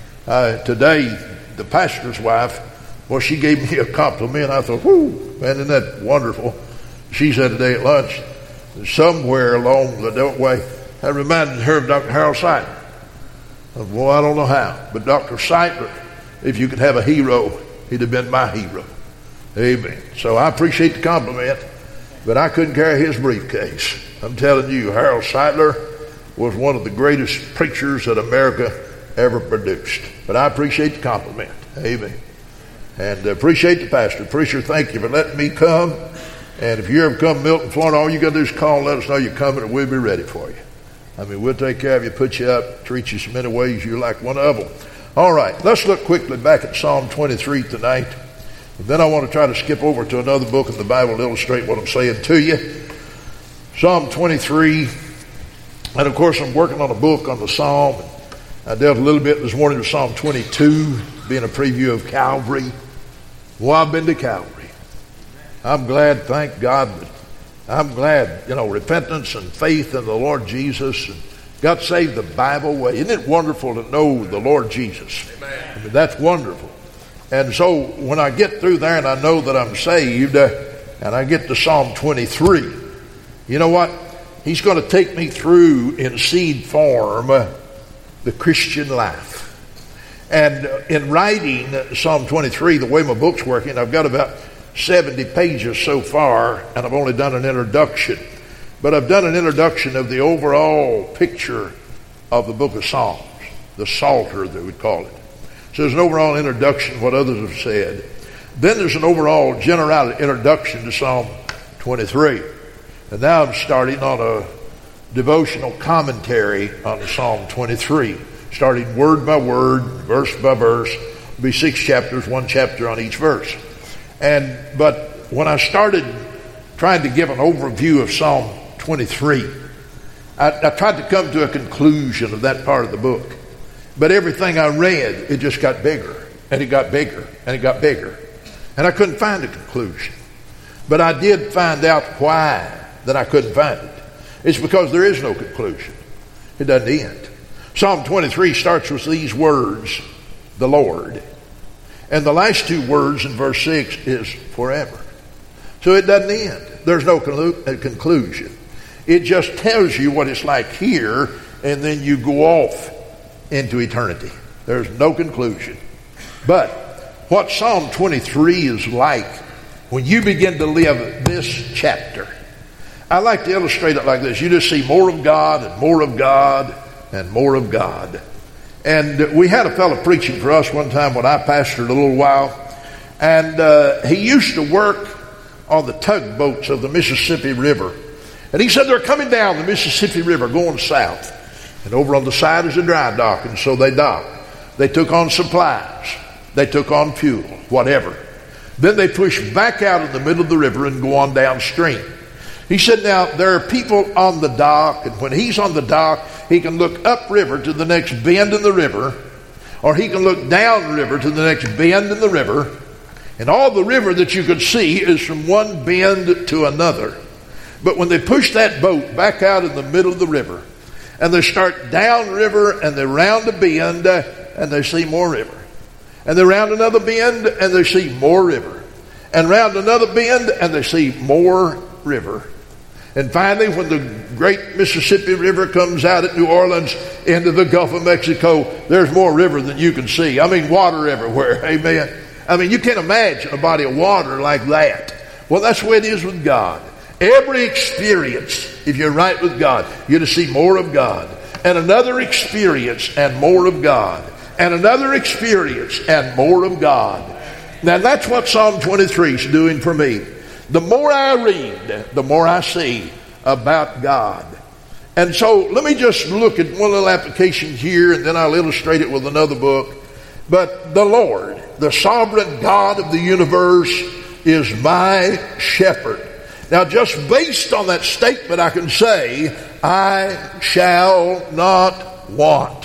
Today, the pastor's wife, well, she gave me a compliment. I thought, whoo, man, isn't that wonderful? She said today at lunch, somewhere along the way, I reminded her of Dr. Harold Sightler. Well, I don't know how, but Dr. Sightler, if you could have a hero, he'd have been my hero. Amen. So I appreciate the compliment, but I couldn't carry his briefcase. I'm telling you, Harold Sightler was one of the greatest preachers that America ever produced. But I appreciate the compliment. Amen. And appreciate the pastor. Preacher, thank you for letting me come. And if you ever come to Milton, Florida, all you got to do is call and let us know you're coming, and we'll be ready for you. I mean, we'll take care of you, put you up, treat you so many ways you're like one of them. All right, let's look quickly back at Psalm 23 tonight. And then I want to try to skip over to another book in the Bible to illustrate what I'm saying to you. Psalm 23. And, of course, I'm working on a book on the Psalm. I dealt a little bit this morning with Psalm 22, being a preview of Calvary. Well, I've been to Calvary. I'm glad, thank God. I'm glad, repentance and faith in the Lord Jesus and got saved the Bible way. Isn't it wonderful to know the Lord Jesus? Amen. I mean, that's wonderful. And so when I get through there and I know that I'm saved, and I get to Psalm 23, you know what? He's going to take me through in seed form the Christian life. And in writing Psalm 23, the way my book's working, I've got about 70 pages so far, and I've only done an introduction. But I've done an introduction of the overall picture of the book of Psalms, the Psalter, they would call it. So there's an overall introduction of what others have said. Then there's an overall general introduction to Psalm 23. And now I'm starting on a devotional commentary on Psalm 23, starting word by word, verse by verse. It'll be 6 chapters, 1 chapter on each verse. But when I started trying to give an overview of Psalm 23, I tried to come to a conclusion of that part of the book. But everything I read, it just got bigger, and it got bigger, and it got bigger. And I couldn't find a conclusion. But I did find out why that I couldn't find it. It's because there is no conclusion. It doesn't end. Psalm 23 starts with these words, the Lord. And the last two words in verse 6 is forever. So it doesn't end. There's no conclusion. It just tells you what it's like here, and then you go off into eternity. There's no conclusion. But what Psalm 23 is like when you begin to live this chapter, I like to illustrate it like this. You just see more of God and more of God and more of God. And we had a fellow preaching for us one time when I pastored a little while. And he used to work on the tugboats of the Mississippi River. And he said they're coming down the Mississippi River going south. And over on the side is a dry dock. And so they docked. They took on supplies. They took on fuel, whatever. Then they push back out in the middle of the river and go on downstream. He said, now, there are people on the dock, and when he's on the dock, he can look upriver to the next bend in the river, or he can look downriver to the next bend in the river, and all the river that you could see is from one bend to another. But when they push that boat back out in the middle of the river, and they start downriver, and they round a bend, and they see more river. And they round another bend, and they see more river. And round another bend, and they see more river. And finally, when the great Mississippi River comes out at New Orleans into the Gulf of Mexico, there's more river than you can see. I mean, water everywhere. Amen. I mean, you can't imagine a body of water like that. Well, that's the way it is with God. Every experience, if you're right with God, you're to see more of God. And another experience and more of God. And another experience and more of God. Now, that's what Psalm 23 is doing for me. The more I read, the more I see about God. And so let me just look at one little application here, and then I'll illustrate it with another book. But the Lord, the sovereign God of the universe, is my shepherd. Now, just based on that statement, I can say, I shall not want.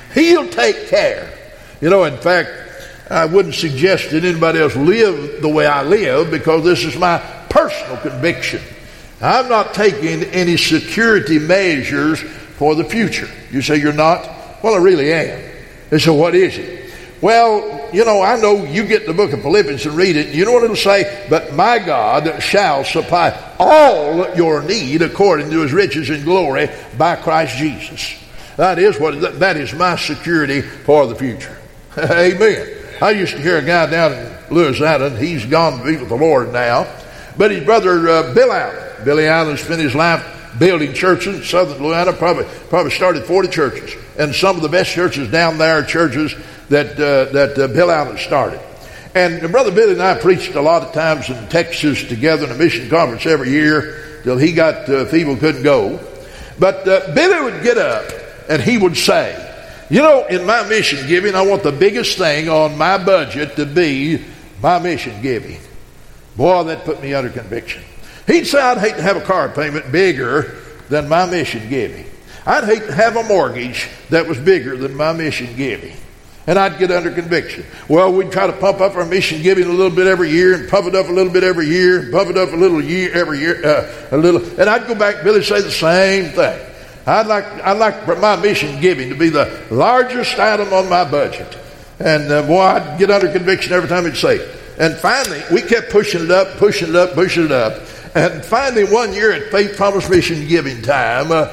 He'll take care. You know, in fact, I wouldn't suggest that anybody else live the way I live, because this is my personal conviction. I'm not taking any security measures for the future. You say you're not? Well, I really am. And so what is it? Well, you know, I know you get the book of Philippians and read it, and you know what it'll say? But my God shall supply all your need according to his riches and glory by Christ Jesus. That is my security for the future. Amen. I used to hear a guy down in Louisiana, and he's gone to be with the Lord now, but his brother Bill Allen. Billy Allen spent his life building churches in southern Louisiana, probably started 40 churches. And some of the best churches down there are churches that Bill Allen started. And Brother Billy and I preached a lot of times in Texas together in a mission conference every year till he got feeble, couldn't go. But Billy would get up and he would say, you know, in my mission giving, I want the biggest thing on my budget to be my mission giving. Boy, that put me under conviction. He'd say, I'd hate to have a car payment bigger than my mission giving. I'd hate to have a mortgage that was bigger than my mission giving. And I'd get under conviction. Well, we'd try to pump up our mission giving a little bit every year, and pump it up a little bit every year, and pump it up a little year every year, a little. And I'd go back, Billy, say the same thing. I'd like for my mission giving to be the largest item on my budget. And boy, I'd get under conviction every time he'd say it. And finally, we kept pushing it up. And finally, one year at Faith Promise Mission Giving time,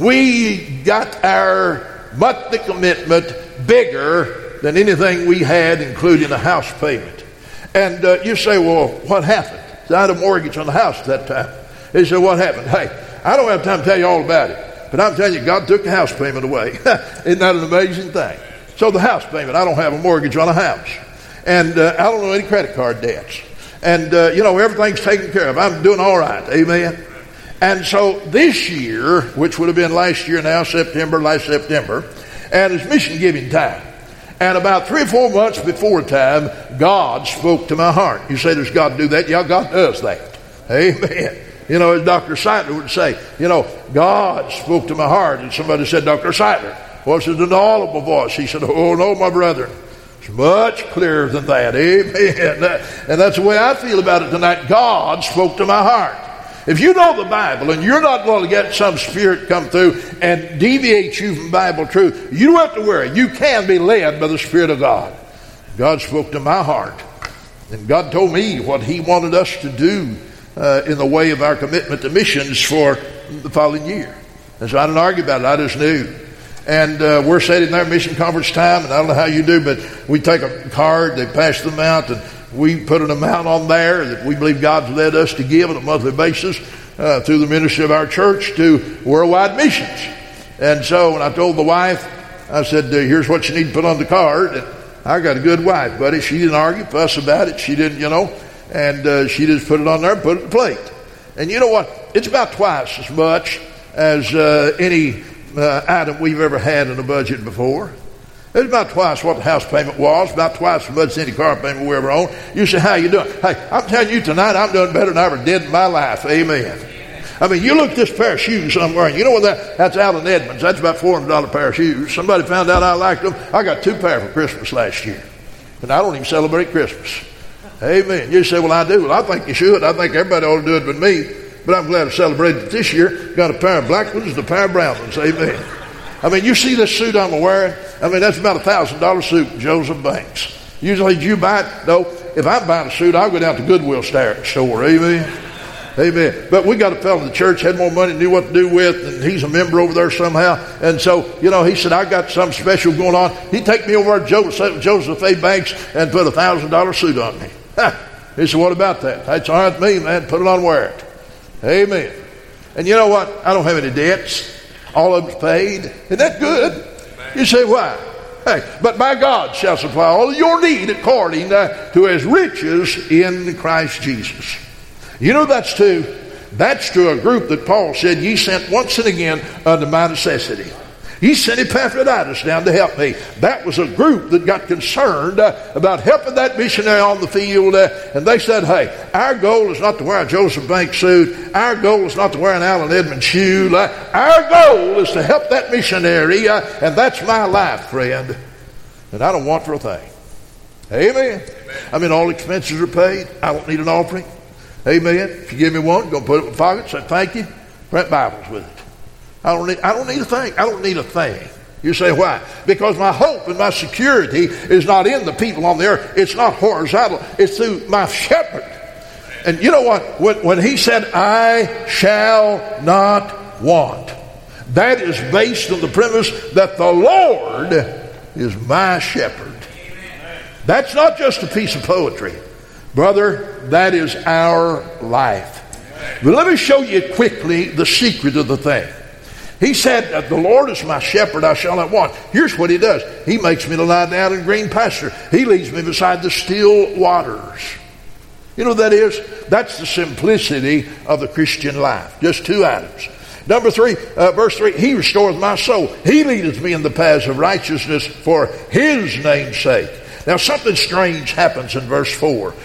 we got our monthly commitment bigger than anything we had, including a house payment. And you say, well, what happened? I had a mortgage on the house at that time. He said, what happened? Hey, I don't have time to tell you all about it. But I'm telling you, God took the house payment away. Isn't that an amazing thing? So the house payment, I don't have a mortgage on a house. And I don't know any credit card debts. And, you know, everything's taken care of. I'm doing all right. Amen. And so this year, which would have been last year now, last September, and it's mission giving time. And about 3 or 4 months before time, God spoke to my heart. You say, does God do that? Yeah, God does that. Amen. You know, as Dr. Seidler would say, you know, God spoke to my heart. And somebody said, Dr. Seidler, was it an audible voice? He said, oh, no, my brother. It's much clearer than that. Amen. And that's the way I feel about it tonight. God spoke to my heart. If you know the Bible and you're not going to get some spirit come through and deviate you from Bible truth, you don't have to worry. You can be led by the Spirit of God. God spoke to my heart. And God told me what he wanted us to do in the way of our commitment to missions for the following year. And so I didn't argue about it. I just knew. And we're sitting there mission conference time, and I don't know how you do, but we take a card, they pass them out, and we put an amount on there that we believe God's led us to give on a monthly basis through the ministry of our church to worldwide missions. And so when I told the wife, I said, here's what you need to put on the card. And I got a good wife, buddy. She didn't argue, fuss about it. She didn't, you know, and she just put it on there and put it in the plate. And you know what? It's about twice as much as any item we've ever had in a budget before. It's about twice what the house payment was, about twice as much as any car payment we ever owned. You say, how you doing? Hey, I'm telling you tonight, I'm doing better than I ever did in my life. Amen. I mean, you look at this pair of shoes I'm wearing. You know what that's Allen Edmonds. That's about $400 pair of shoes. Somebody found out I liked them. I got 2 pair for Christmas last year. And I don't even celebrate Christmas. Amen. You say, well, I do. Well, I think you should. I think everybody ought to do it but me. But I'm glad to celebrate it this year. Got a pair of black ones and a pair of brown ones. Amen. I mean, you see this suit I'm wearing? I mean, that's about $1,000 suit, Joseph Banks. Usually, do you buy it? No. If I'm buying a suit, I'll go down to Goodwill store. Amen. Amen. But we got a fellow in the church, had more money, knew what to do with, and he's a member over there somehow. And so, you know, he said, I got something special going on. He'd take me over to Joseph A. Banks and put $1,000 suit on me. He said, what about that? That's all right with me, man. Put it on and wear it. Amen. And you know what? I don't have any debts. All of them's paid. Isn't that good? You say, why? Hey, but my God shall supply all of your need according to his riches in Christ Jesus. You know that's to a group that Paul said, ye sent once and again unto my necessity. He sent Epaphroditus down to help me. That was a group that got concerned about helping that missionary on the field. And they said, hey, our goal is not to wear a Joseph Banks suit. Our goal is not to wear an Allen Edmonds shoe. Our goal is to help that missionary. And that's my life, friend. And I don't want for a thing. Amen. I mean, all expenses are paid. I don't need an offering. Amen. If you give me one, go put it in my pocket, say thank you, print Bibles with it. I don't need a thing. I don't need a thing. You say, why? Because my hope and my security is not in the people on the earth. It's not horizontal. It's through my shepherd. And you know what? When he said, I shall not want, that is based on the premise that the Lord is my shepherd. That's not just a piece of poetry. Brother, that is our life. But let me show you quickly the secret of the thing. He said, the Lord is my shepherd, I shall not want. Here's what he does. He makes me to lie down in green pasture. He leads me beside the still waters. You know what that is? That's the simplicity of the Christian life. Just two items. Number 3, verse 3, he restoreth my soul. He leadeth me in the paths of righteousness for his name's sake. Now something strange happens in verse 4.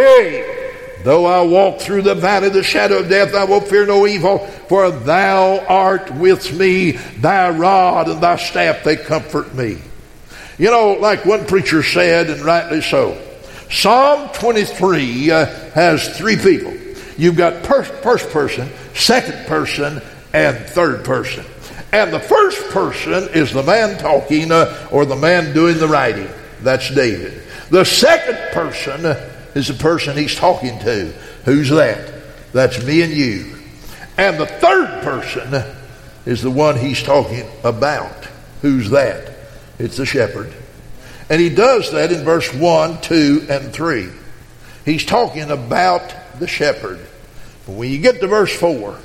Yea, though I walk through the valley of the shadow of death, I will fear no evil, for thou art with me, thy rod and thy staff, they comfort me. You know, like one preacher said, and rightly so, Psalm 23 has 3 people. You've got first person, second person, and third person. And the first person is the man talking or the man doing the writing. That's David. The second person is the person he's talking to. Who's that? That's me and you. And the third person is the one he's talking about. Who's that? It's the shepherd. And he does that in verse 1, 2, and 3. He's talking about the shepherd. But when you get to verse 4,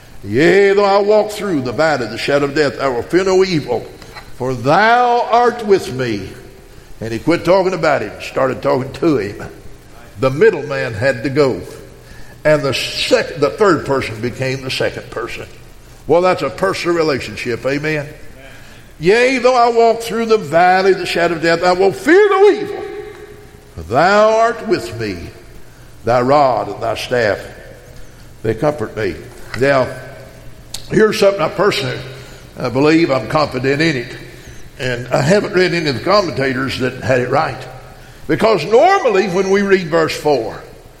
yea, though I walk through the valley of the shadow of death, I will fear no evil, for thou art with me. And he quit talking about him, started talking to him. The middleman had to go. And the third person became the second person. Well, that's a personal relationship, amen? Yea, though I walk through the valley of the shadow of death, I will fear no evil, for thou art with me. Thy rod and thy staff, they comfort me. Now, here's something I personally believe. I'm confident in it. And I haven't read any of the commentators that had it right. Because normally when we read verse 4,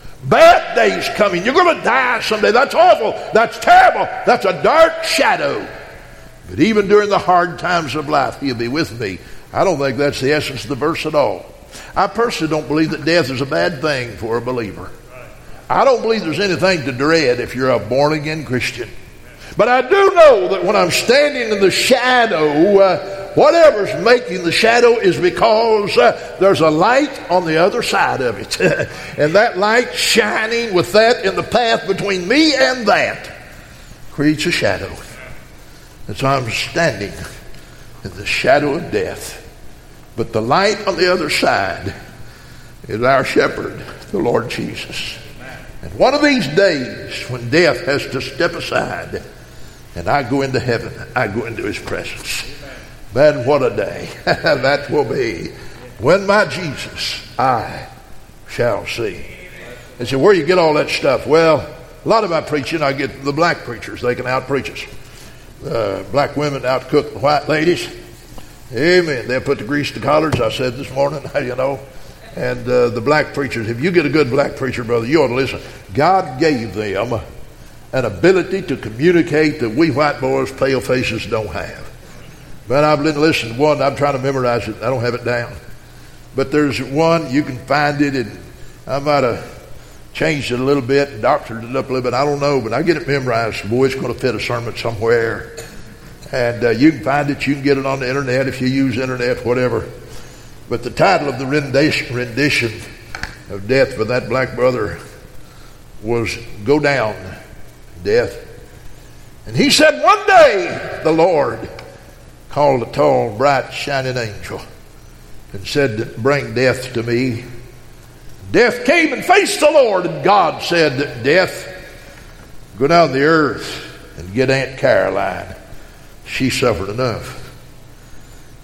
bad days coming, you're going to die someday. That's awful. That's terrible. That's a dark shadow. But even during the hard times of life, he'll be with me. I don't think that's the essence of the verse at all. I personally don't believe that death is a bad thing for a believer. I don't believe there's anything to dread if you're a born-again Christian. But I do know that when I'm standing in the shadow, whatever's making the shadow is because there's a light on the other side of it. And that light shining with that in the path between me and that creates a shadow. And so I'm standing in the shadow of death. But the light on the other side is our shepherd, the Lord Jesus. And one of these days when death has to step aside and I go into heaven, I go into his presence. Man, what a day that will be when my Jesus I shall see. They say, where do you get all that stuff? Well, a lot of my preaching I get from the black preachers. They can out-preach us. Black women out-cook the white ladies. Amen. They'll put the grease to collars, I said this morning, you know. And the black preachers, if you get a good black preacher, brother, you ought to listen. God gave them an ability to communicate that we white boys, pale faces, don't have. But I've been listening to one. I'm trying to memorize it. I don't have it down. But there's one, you can find it, and I might have changed it a little bit, doctored it up a little bit. I don't know, but I get it memorized. Boy, it's going to fit a sermon somewhere. And you can find it. You can get it on the internet if you use internet, whatever. But the title of the rendition of death for that black brother was Go Down, Death. And he said, one day the Lord called a tall, bright, shining angel and said, bring death to me. Death came and faced the Lord, and God said, death, go down the earth and get Aunt Caroline. She suffered enough.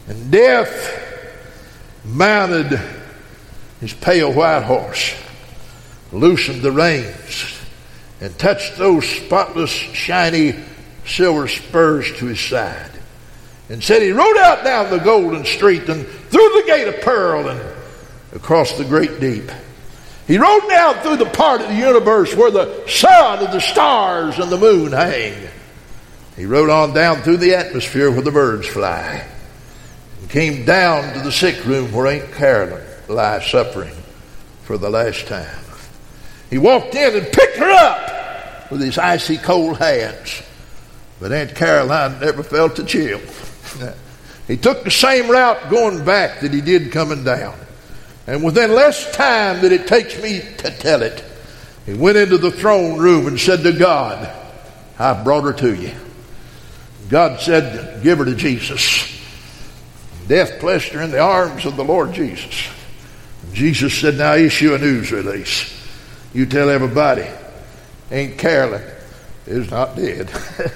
And Death mounted his pale white horse, loosened the reins, and touched those spotless, shiny silver spurs to his side, and said he rode out down the golden street and through the gate of pearl and across the great deep. He rode down through the part of the universe where the sun and the stars and the moon hang. He rode on down through the atmosphere where the birds fly, and came down to the sick room where Aunt Carolyn lies suffering for the last time. He walked in and picked her up with his icy cold hands. But Aunt Caroline never felt a chill. He took the same route going back that he did coming down. And within less time than it takes me to tell it, he went into the throne room and said to God, "I brought her to you." God said, "Give her to Jesus." Death placed her in the arms of the Lord Jesus. And Jesus said, "Now issue a news release. You tell everybody, Aunt Carolyn is not dead."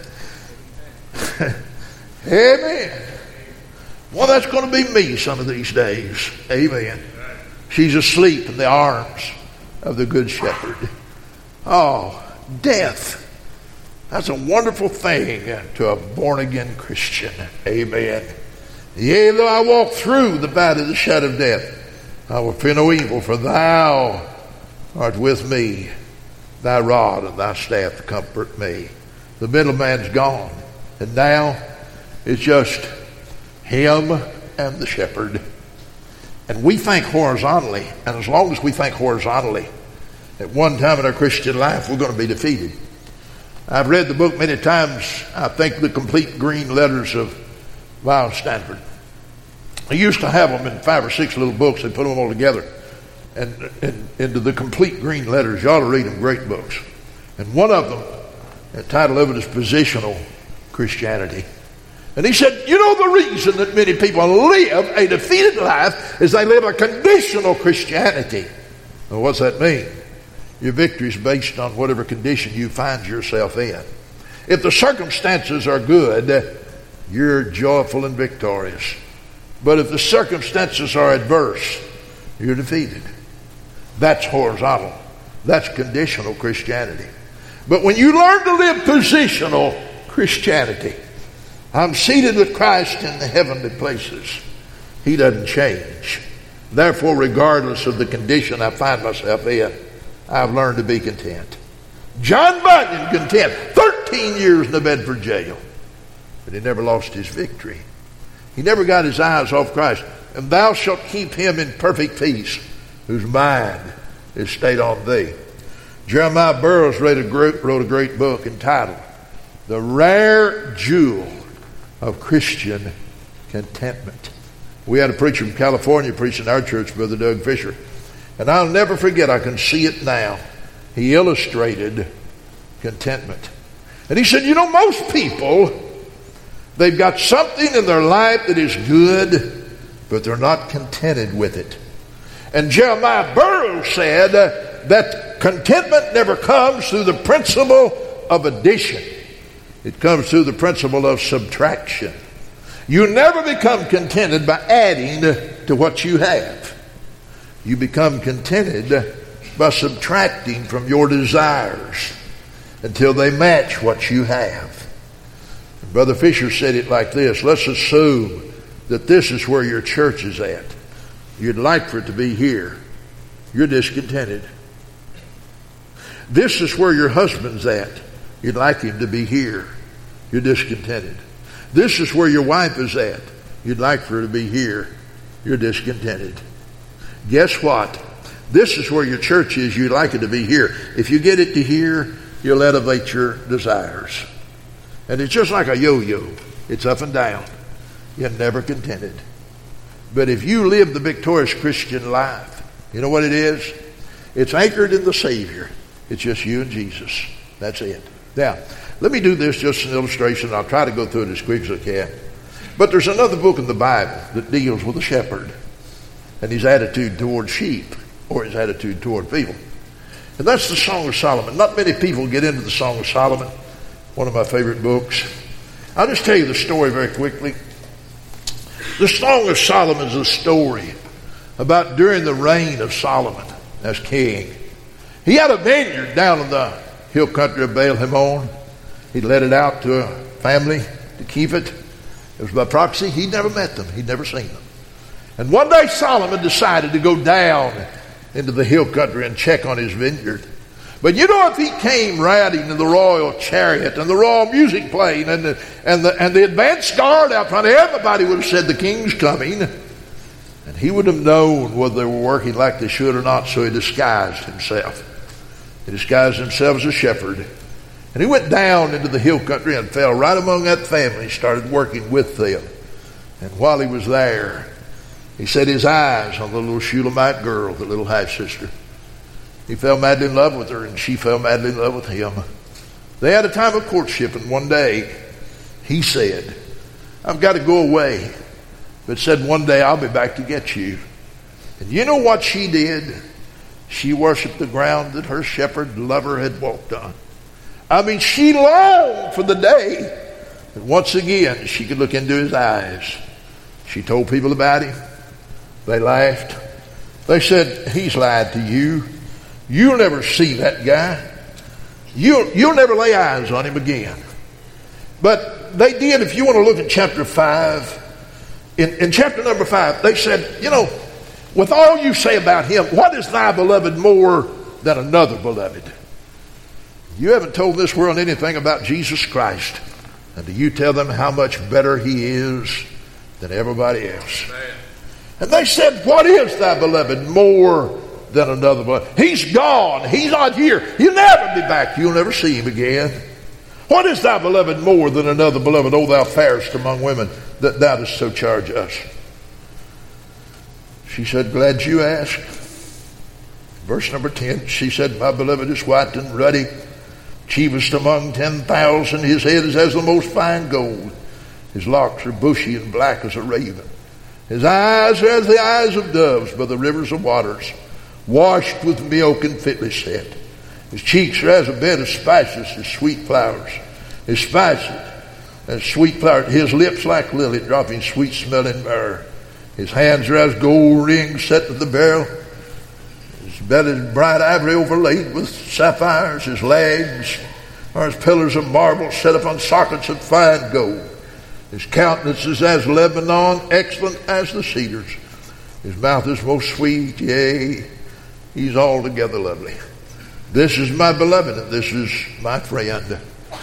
Amen. Well, that's going to be me some of these days. Amen. She's asleep in the arms of the Good Shepherd. Oh, death. That's a wonderful thing to a born-again Christian. Amen. Yea, though I walk through the valley of the shadow of death, I will fear no evil, for thou art with me. Thy rod and thy staff comfort me. The middleman's gone, and now it's just him and the shepherd. And we think horizontally, and as long as we think horizontally, at one time in our Christian life, we're going to be defeated. I've read the book many times. I think The Complete Green Letters of Miles Stanford. I used to have them in 5 or 6 little books. They put them all together and into The Complete Green Letters. You ought to read them, great books. And one of them, the title of it is Positional Christianity. And he said, you know, the reason that many people live a defeated life is they live a conditional Christianity. Well, what's that mean? Your victory is based on whatever condition you find yourself in. If the circumstances are good, you're joyful and victorious. But if the circumstances are adverse, you're defeated. That's horizontal. That's conditional Christianity. But when you learn to live positional Christianity, I'm seated with Christ in the heavenly places. He doesn't change. Therefore, regardless of the condition I find myself in, I've learned to be content. John Bunyan content, 13 years in the Bedford jail. But he never lost his victory. He never got his eyes off Christ. And thou shalt keep him in perfect peace, whose mind is stayed on thee. Jeremiah Burroughs wrote a great book entitled The Rare Jewel of Christian Contentment. We had a preacher from California preaching our church, Brother Doug Fisher. And I'll never forget, I can see it now. He illustrated contentment. And he said, you know, most people, they've got something in their life that is good, but they're not contented with it. And Jeremiah Burroughs said that contentment never comes through the principle of addition. It comes through the principle of subtraction. You never become contented by adding to what you have. You become contented by subtracting from your desires until they match what you have. And Brother Fisher said it like this: let's assume that this is where your church is at. You'd like for it to be here. You're discontented. This is where your husband's at. You'd like him to be here. You're discontented. This is where your wife is at. You'd like for her to be here. You're discontented. Guess what? This is where your church is. You'd like it to be here. If you get it to here, you'll elevate your desires. And it's just like a yo-yo. It's up and down. You're never contented. But if you live the victorious Christian life, you know what it is? It's anchored in the Savior. It's just you and Jesus. That's it. Now, let me do this just an illustration. I'll try to go through it as quick as I can. But there's another book in the Bible that deals with a shepherd and his attitude toward sheep, or his attitude toward people. And that's the Song of Solomon. Not many people get into the Song of Solomon, one of my favorite books. I'll just tell you the story very quickly. The Song of Solomon is a story about during the reign of Solomon as king. He had a vineyard down in the hill country of Baal-Hamon. He let it out to a family to keep it. It was by proxy. He'd never met them. He'd never seen them. And one day Solomon decided to go down into the hill country and check on his vineyard. But you know, if he came riding in the royal chariot and the royal music playing and the advance guard out front, everybody would have said the king's coming. And he would have known whether they were working like they should or not, so he disguised himself. He disguised himself as a shepherd. And he went down into the hill country and fell right among that family. He started working with them. And while he was there, he set his eyes on the little Shulamite girl, the little half-sister. He fell madly in love with her, and she fell madly in love with him. They had a time of courtship, and one day he said, I've got to go away. But said, one day I'll be back to get you. And you know what she did? She worshiped the ground that her shepherd lover had walked on. I mean, she longed for the day that once again she could look into his eyes. She told people about him. They laughed. They said, he's lied to you. You'll never see that guy. You'll never lay eyes on him again. But they did. If you want to look at chapter 5, in chapter number 5, they said, you know, with all you say about him, what is thy beloved more than another beloved? You haven't told this world anything about Jesus Christ. And do you tell them how much better he is than everybody else? And they said, what is thy beloved more than another beloved? He's gone. He's not here. He'll never be back. You'll never see him again. What is thy beloved more than another beloved, O thou fairest among women, that thou dost so charge us? She said, glad you asked. Verse number 10, she said, my beloved is white and ruddy, chiefest among 10,000. His head is as the most fine gold. His locks are bushy and black as a raven. His eyes are as the eyes of doves by the rivers of waters, washed with milk and fitly set. His cheeks are as a bed of spices, his sweet flowers. His spices as sweet flowers. His lips like lily, dropping sweet smelling myrrh. His hands are as gold rings set to the beryl. His bed is bright ivory overlaid with sapphires. His legs are as pillars of marble set upon sockets of fine gold. His countenance is as Lebanon, excellent as the cedars. His mouth is most sweet, yea, he's altogether lovely. This is my beloved, and this is my friend.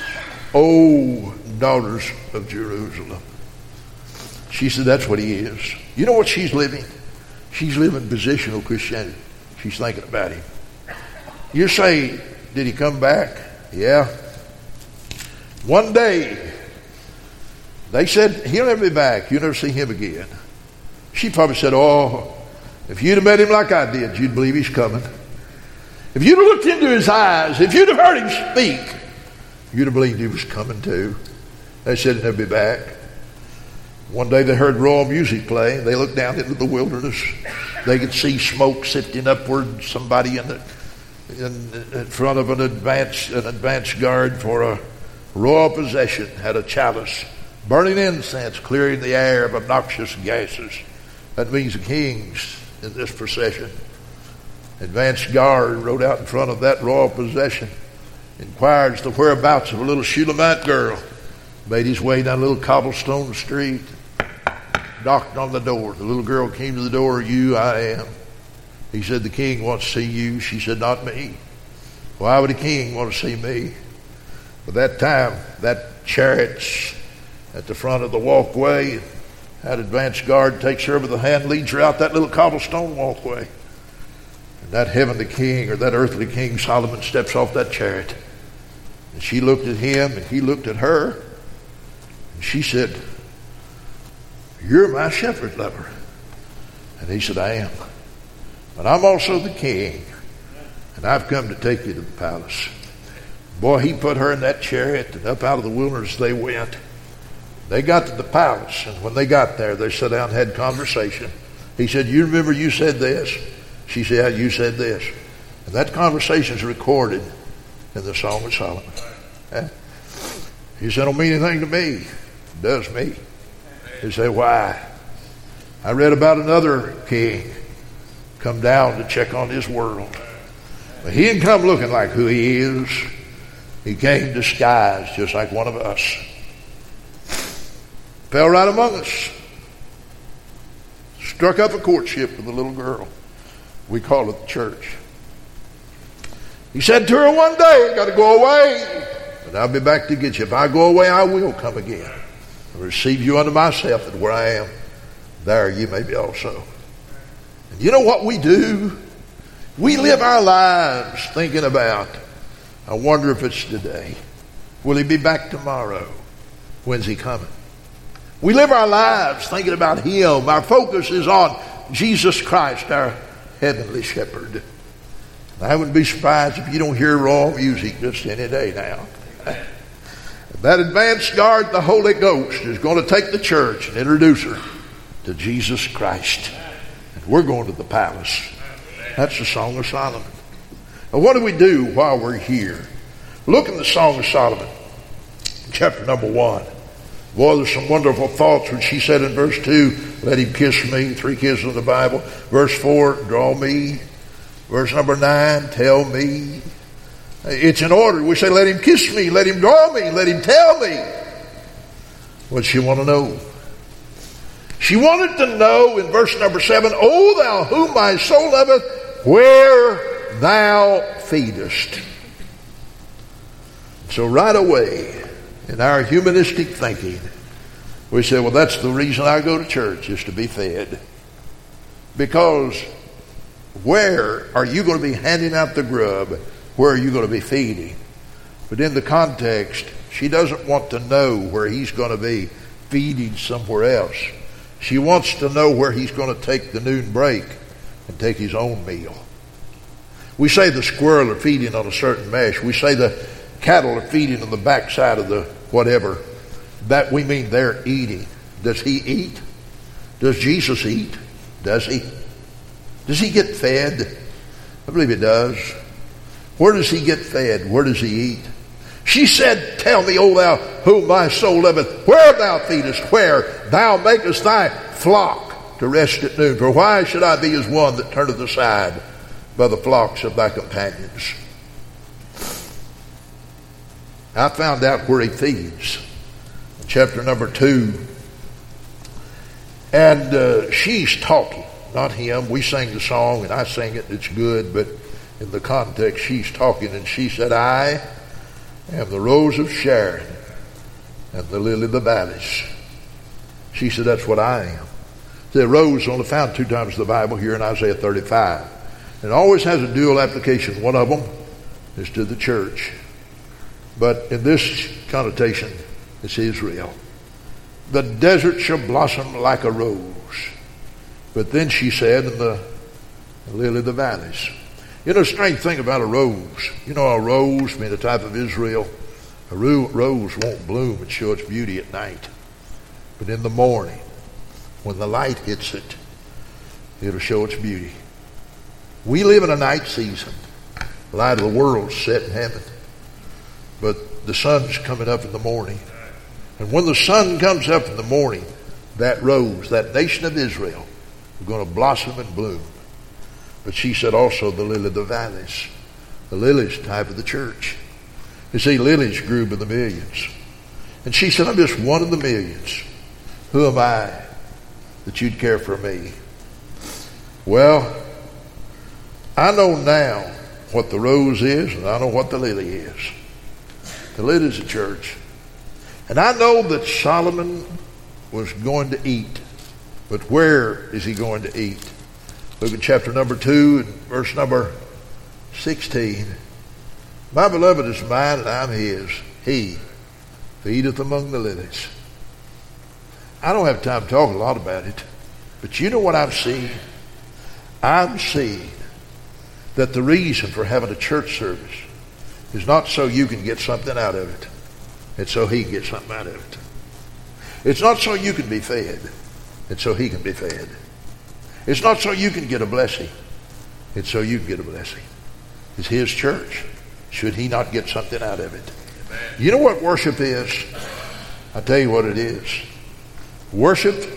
O daughters of Jerusalem. She said that's what he is. You know what she's living? She's living positional Christianity. She's thinking about him. You say, did he come back? Yeah. One day, they said, he'll never be back. You'll never see him again. She probably said, oh, if you'd have met him like I did, you'd believe he's coming. If you'd have looked into his eyes, if you'd have heard him speak, you'd have believed he was coming too. They said he'd never be back. One day they heard royal music play. They looked down into the wilderness. They could see smoke sifting upward. Somebody in front of an advance guard for a royal possession had a chalice, burning incense, clearing the air of obnoxious gases. That means the kings in this procession. Advance guard rode out in front of that royal possession, inquired as to whereabouts of a little Shulamite girl, made his way down a little cobblestone street, knocked on the door. The little girl came to the door. You, I am. He said, the king wants to see you. She said, not me. Why would a king want to see me? But that time, that chariot's at the front of the walkway. That advance guard takes her by the hand, leads her out that little cobblestone walkway. And that heavenly king, or that earthly king, Solomon, steps off that chariot. And she looked at him, and he looked at her. And she said, you're my shepherd lover. And he said, I am. But I'm also the king. And I've come to take you to the palace. Boy, he put her in that chariot, and up out of the wilderness they went. They got to the palace, and when they got there, they sat down and had conversation. He said, you remember you said this? She said, you said this. And that conversation is recorded in the Song of Solomon. He said, don't mean anything to me. It does me. He said, why? I read about another king come down to check on his world. But he didn't come looking like who he is. He came disguised just like one of us. Fell right among us. Struck up a courtship with a little girl. We call it the church. He said to her one day, got to go away, but I'll be back to get you. If I go away, I will come again. I'll receive you unto myself, and where I am, there you may be also. And you know what we do? We live our lives thinking about, I wonder if it's today. Will he be back tomorrow? When's he coming? We live our lives thinking about him. Our focus is on Jesus Christ, our heavenly shepherd. I wouldn't be surprised if you don't hear raw music just any day now. That advanced guard, the Holy Ghost, is going to take the church and introduce her to Jesus Christ. And we're going to the palace. That's the Song of Solomon. Now, what do we do while we're here? Look in the Song of Solomon, chapter number 1. Boy, there's some wonderful thoughts when she said in verse 2, let him kiss me, 3 kisses in the Bible. Verse 4, draw me. Verse number 9, tell me. It's in order. We say, let him kiss me, let him draw me, let him tell me. What'd she want to know? She wanted to know in verse number 7, O thou whom my soul loveth, where thou feedest. So right away, in our humanistic thinking, we say, well, that's the reason I go to church, is to be fed. Because where are you going to be handing out the grub? Where are you going to be feeding? But in the context, she doesn't want to know where he's going to be feeding somewhere else. She wants to know where he's going to take the noon break and take his own meal. We say the squirrel are feeding on a certain mesh. We say the cattle are feeding on the backside of the whatever. That we mean they're eating. Does he eat? Does Jesus eat? Does he? Does he get fed? I believe he does. Where does he get fed? Where does he eat? She said, tell me, O thou whom my soul loveth, where thou feedest, where thou makest thy flock to rest at noon. For why should I be as one that turneth aside by the flocks of thy companions? I found out where he feeds. In chapter number 2. And she's talking, not him. We sang the song and I sang it. It's good, but in the context, she's talking. And she said, I am the rose of Sharon and the lily of the valleys. She said, that's what I am. The rose is only found 2 times in the Bible, here in Isaiah 35. And it always has a dual application. One of them is to the church. But in this connotation, it's Israel. The desert shall blossom like a rose. But then she said, in the lily of the valleys. You know, a strange thing about a rose. You know, a rose being a type of Israel, a rose won't bloom and show its beauty at night. But in the morning, when the light hits it, it'll show its beauty. We live in a night season. The light of the world's set in heaven. But the sun's coming up in the morning. And when the sun comes up in the morning, that rose, that nation of Israel, is going to blossom and bloom. But she said also the lily of the valleys. The lily's type of the church. You see, lilies grew by the millions. And she said, I'm just one of the millions. Who am I that you'd care for me? Well, I know now what the rose is, and I know what the lily is. The lily is the church. And I know that Solomon was going to eat. But where is he going to eat? Look at chapter number 2 and verse number 16. My beloved is mine and I'm his. He feedeth among the lilies. I don't have time to talk a lot about it. But you know what I'm seeing? I'm seeing that the reason for having a church service is not so you can get something out of it. It's so he can get something out of it. It's not so you can be fed. It's so he can be fed. It's not so you can get a blessing. It's so you can get a blessing. It's his church. Should he not get something out of it? Amen. You know what worship is? I'll tell you what it is. Worship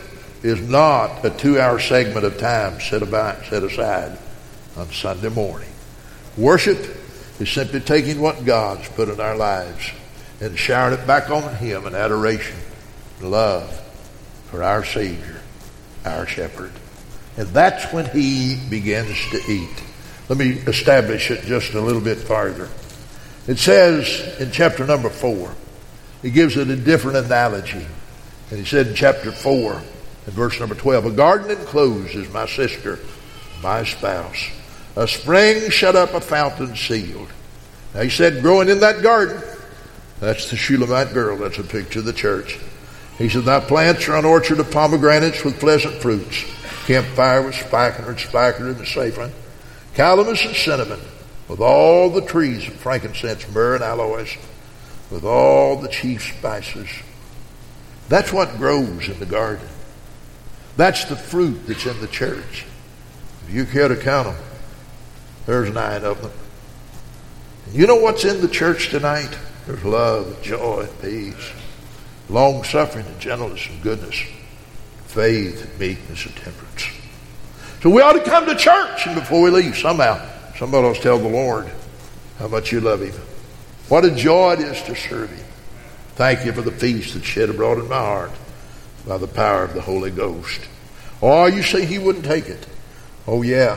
is not a 2-hour segment of time set aside on Sunday morning. Worship is simply taking what God's put in our lives and showering it back on Him in adoration and love for our Savior, our Shepherd. And that's when He begins to eat. Let me establish it just a little bit farther. It says in chapter number 4, He gives it a different analogy. And He said in chapter 4, in verse number 12, a garden enclosed is my sister, my spouse. A spring shut up, a fountain sealed. Now He said, growing in that garden, that's the Shulamite girl. That's a picture of the church. He said, thy plants are an orchard of pomegranates with pleasant fruits. Campfire with spikenard and saffron. Calamus and cinnamon, with all the trees of frankincense, myrrh and aloes, with all the chief spices. That's what grows in the garden. That's the fruit that's in the church. If you care to count them, there's 9 of them. And you know what's in the church tonight? There's love, joy, peace, long-suffering, and gentleness, and goodness, faith, and meekness, and temperance. So we ought to come to church, and before we leave, somehow, somebody else tell the Lord how much you love Him. What a joy it is to serve Him. Thank You for the peace that's shed abroad in my heart by the power of the Holy Ghost. Oh, you say He wouldn't take it. Oh, yeah.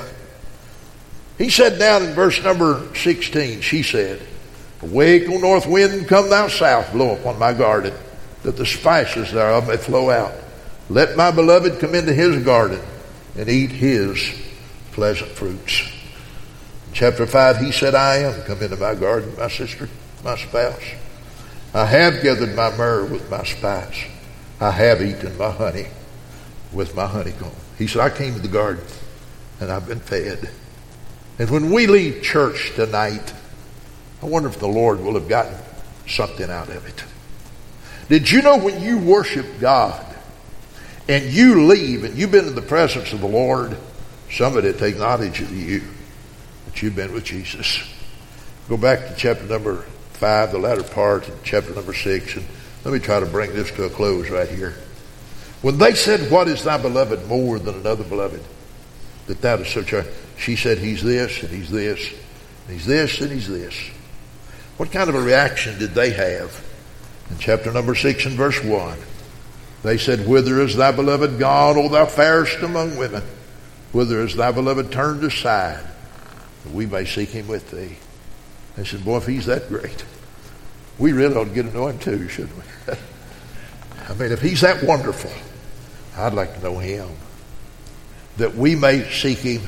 He said down in verse number 16, she said, awake, O north wind, come thou south, blow upon my garden, that the spices thereof may flow out. Let my beloved come into His garden and eat His pleasant fruits. In chapter 5, He said, I am come into my garden, my sister, my spouse. I have gathered my myrrh with my spice. I have eaten my honey with my honeycomb. He said, I came to the garden and I've been fed. And when we leave church tonight, I wonder if the Lord will have gotten something out of it. Did you know when you worship God and you leave and you've been in the presence of the Lord, somebody will take knowledge of you that you've been with Jesus? Go back to chapter number 5, the latter part, and chapter number 6, and let me try to bring this to a close right here. When they said, what is thy beloved more than another beloved? That is such a... She said, He's this, and He's this, and He's this, and He's this. What kind of a reaction did they have? In chapter number 6 and verse 1, they said, whither is thy beloved gone, O thou fairest among women? Whither is thy beloved turned aside, that we may seek Him with thee? They said, boy, if He's that great, we really ought to get to know Him too, shouldn't we? I mean, if He's that wonderful, I'd like to know Him, that we may seek Him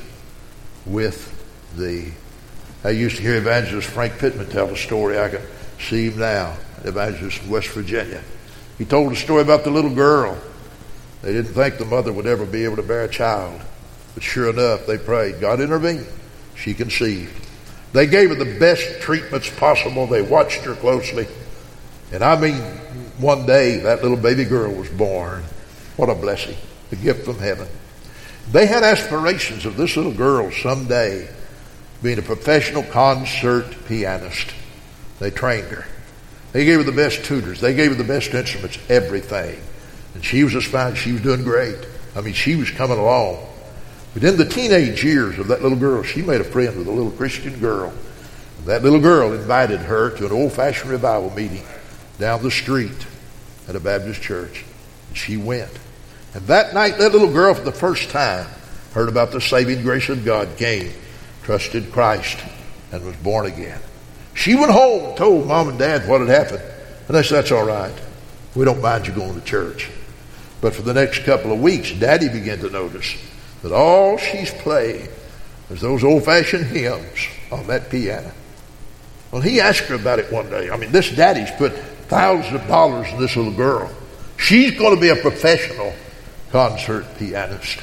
with thee. I used to hear Evangelist Frank Pittman tell a story. I can see him now, evangelist in West Virginia. He told a story about the little girl. They didn't think the mother would ever be able to bear a child. But sure enough, they prayed. God intervened. She conceived. They gave her the best treatments possible. They watched her closely. And I mean, one day, that little baby girl was born. What a blessing. The gift from heaven. They had aspirations of this little girl someday being a professional concert pianist. They trained her. They gave her the best tutors. They gave her the best instruments, everything. And she was aspiring. She was doing great. I mean, she was coming along. But in the teenage years of that little girl, she made a friend with a little Christian girl. And that little girl invited her to an old-fashioned revival meeting down the street at a Baptist church. And she went. And that night, that little girl for the first time heard about the saving grace of God, came, trusted Christ, and was born again. She went home and told Mom and Dad what had happened. And they said, that's all right. We don't mind you going to church. But for the next couple of weeks, Daddy began to notice that all she's playing is those old-fashioned hymns on that piano. Well, he asked her about it one day. I mean, this daddy's put thousands of dollars in this little girl. She's going to be a professional concert pianist.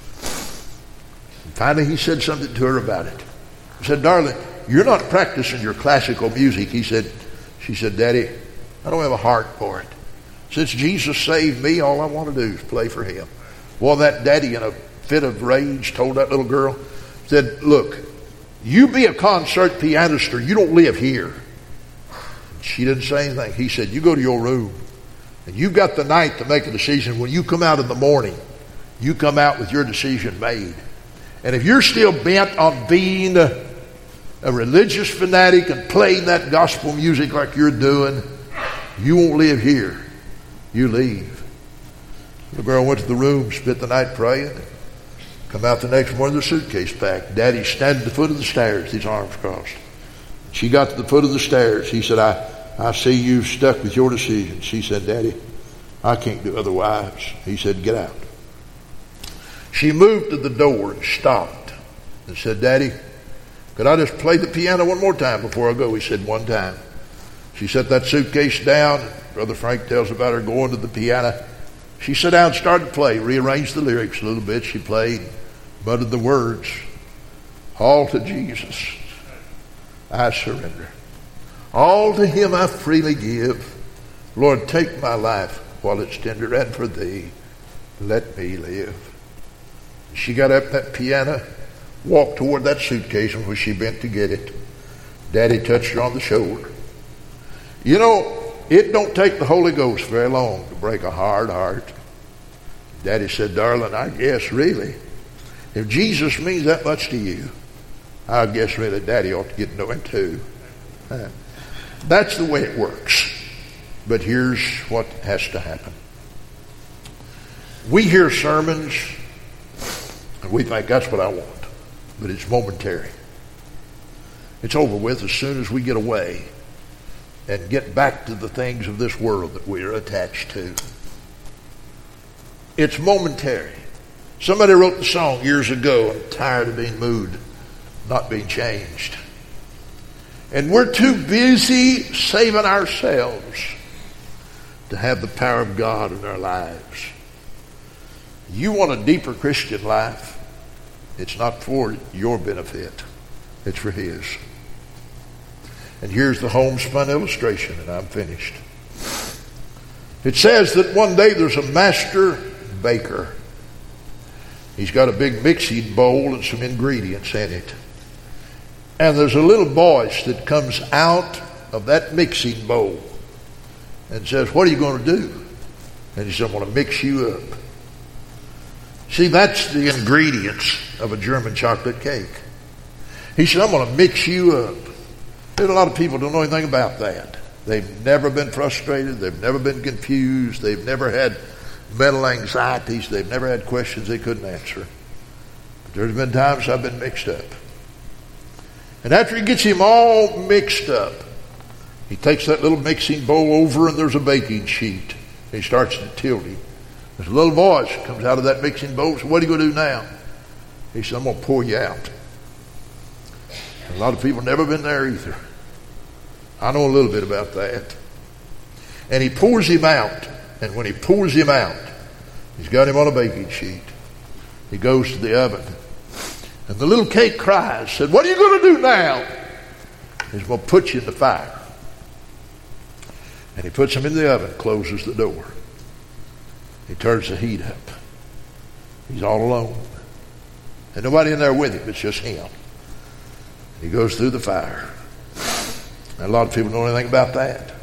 And finally, he said something to her about it. He said, darling, you're not practicing your classical music. She said, Daddy, I don't have a heart for it. Since Jesus saved me, all I want to do is play for Him. Well, that daddy, in a fit of rage, told that little girl, said, look, you be a concert pianist or you don't live here. She didn't say anything. He said, you go to your room and you've got the night to make a decision. When you come out in the morning, you come out with your decision made. And if you're still bent on being a religious fanatic and playing that gospel music like you're doing, you won't live here. You leave. The girl went to the room, spent the night praying, come out the next morning with a suitcase packed. Daddy's standing at the foot of the stairs, his arms crossed. She got to the foot of the stairs. He said, I see you stuck with your decision. She said, Daddy, I can't do otherwise. He said, get out. She moved to the door and stopped and said, Daddy, could I just play the piano one more time before I go? He said, one time. She set that suitcase down. Brother Frank tells about her going to the piano. She sat down and started to play, rearranged the lyrics a little bit. She played, muttered the words, all to Jesus I surrender. All to him I freely give. Lord, take my life while it's tender, and for thee let me live. She got up that piano, walked toward that suitcase, and when she bent to get it, Daddy touched her on the shoulder. You know, it don't take the Holy Ghost very long to break a hard heart. Daddy said, darling, I guess really, if Jesus means that much to you, I guess really Daddy ought to get to know him too. That's the way it works. But here's what has to happen. We hear sermons and we think that's what I want. But it's momentary. It's over with as soon as we get away and get back to the things of this world that we are attached to. It's momentary. Somebody wrote the song years ago, I'm tired of being moved, not being changed. And we're too busy saving ourselves to have the power of God in our lives. You want a deeper Christian life? It's not for your benefit. It's for his. And here's the homespun illustration, and I'm finished. It says that one day there's a master baker. He's got a big mixing bowl and some ingredients in it. And there's a little voice that comes out of that mixing bowl and says, what are you going to do? And he said, I'm going to mix you up. See, that's the ingredients of a German chocolate cake. He said, I'm going to mix you up. There's a lot of people who don't know anything about that. They've never been frustrated. They've never been confused. They've never had mental anxieties. They've never had questions they couldn't answer. But there's been times I've been mixed up. And after he gets him all mixed up, he takes that little mixing bowl over and there's a baking sheet. He starts to tilt him. There's a little voice that comes out of that mixing bowl. So what are you going to do now? He said, I'm going to pour you out. And a lot of people have never been there either. I know a little bit about that. And he pours him out. And when he pours him out, he's got him on a baking sheet. He goes to the oven. And the little cake cries, said, what are you going to do now? He's going to put you in the fire. And he puts him in the oven, closes the door. He turns the heat up. He's all alone. And nobody in there with him. It's just him. He goes through the fire. And a lot of people don't know anything about that.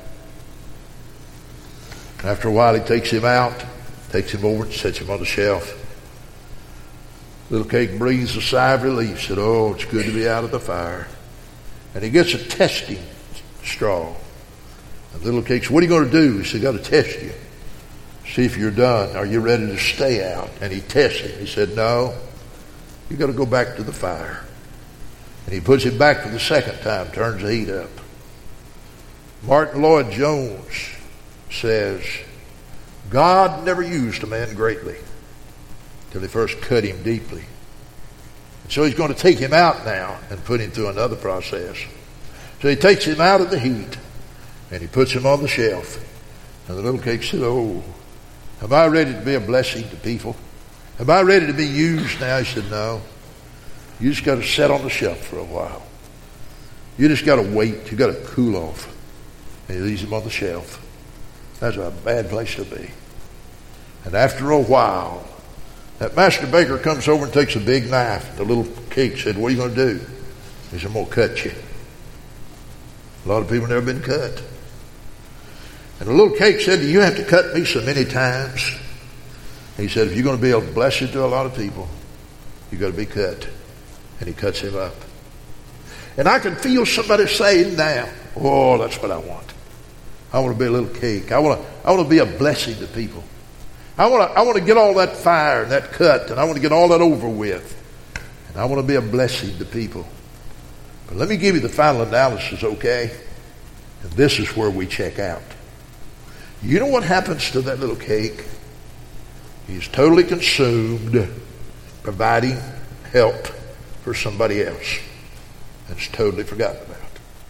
After a while, he takes him out, takes him over and sets him on the shelf. Little cake breathes a sigh of relief, said, oh, it's good to be out of the fire. And he gets a testing straw. And little cake said, what are you going to do? He said, got to test you. See if you're done. Are you ready to stay out? And he tests him. He said, no, you got to go back to the fire. And he puts it back for the second time, turns the heat up. Martin Lloyd-Jones says, God never used a man greatly till he first cut him deeply. And so he's going to take him out now and put him through another process. So he takes him out of the heat and he puts him on the shelf. And the little cake said, oh, am I ready to be a blessing to people? Am I ready to be used now? He said, no. You just got to sit on the shelf for a while. You just got to wait. You got to cool off. And he leaves him on the shelf. That's a bad place to be. And after a while, that master baker comes over and takes a big knife. The little cake said, what are you going to do? He said, I'm going to cut you. A lot of people have never been cut. And the little cake said, do you have to cut me so many times? He said, if you're going to be a blessing to a lot of people, you've got to be cut. And he cuts him up. And I can feel somebody saying now, oh, that's what I want. I want to be a little cake. I want to be a blessing to people. I want to get all that fire and that cut, and I want to get all that over with. And I want to be a blessing to people. But let me give you the final analysis, okay? And this is where we check out. You know what happens to that little cake? He's totally consumed providing help for somebody else. And it's totally forgotten about.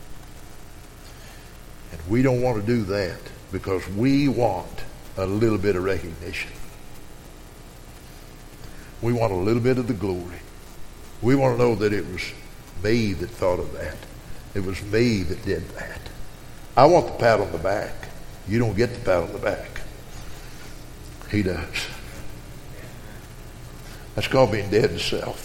And we don't want to do that because we want a little bit of recognition. We want a little bit of the glory. We want to know that it was me that thought of that. It was me that did that. I want the pat on the back. You don't get the pat on the back. He does. That's called being dead to self.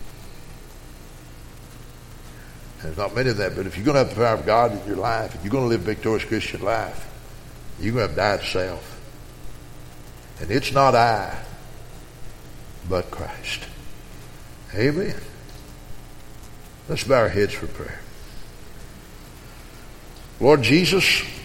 There's not many of that, but if you're going to have the power of God in your life, if you're going to live a victorious Christian life, you're going to have to die to self. And it's not I, but Christ. Amen. Let's bow our heads for prayer. Lord Jesus,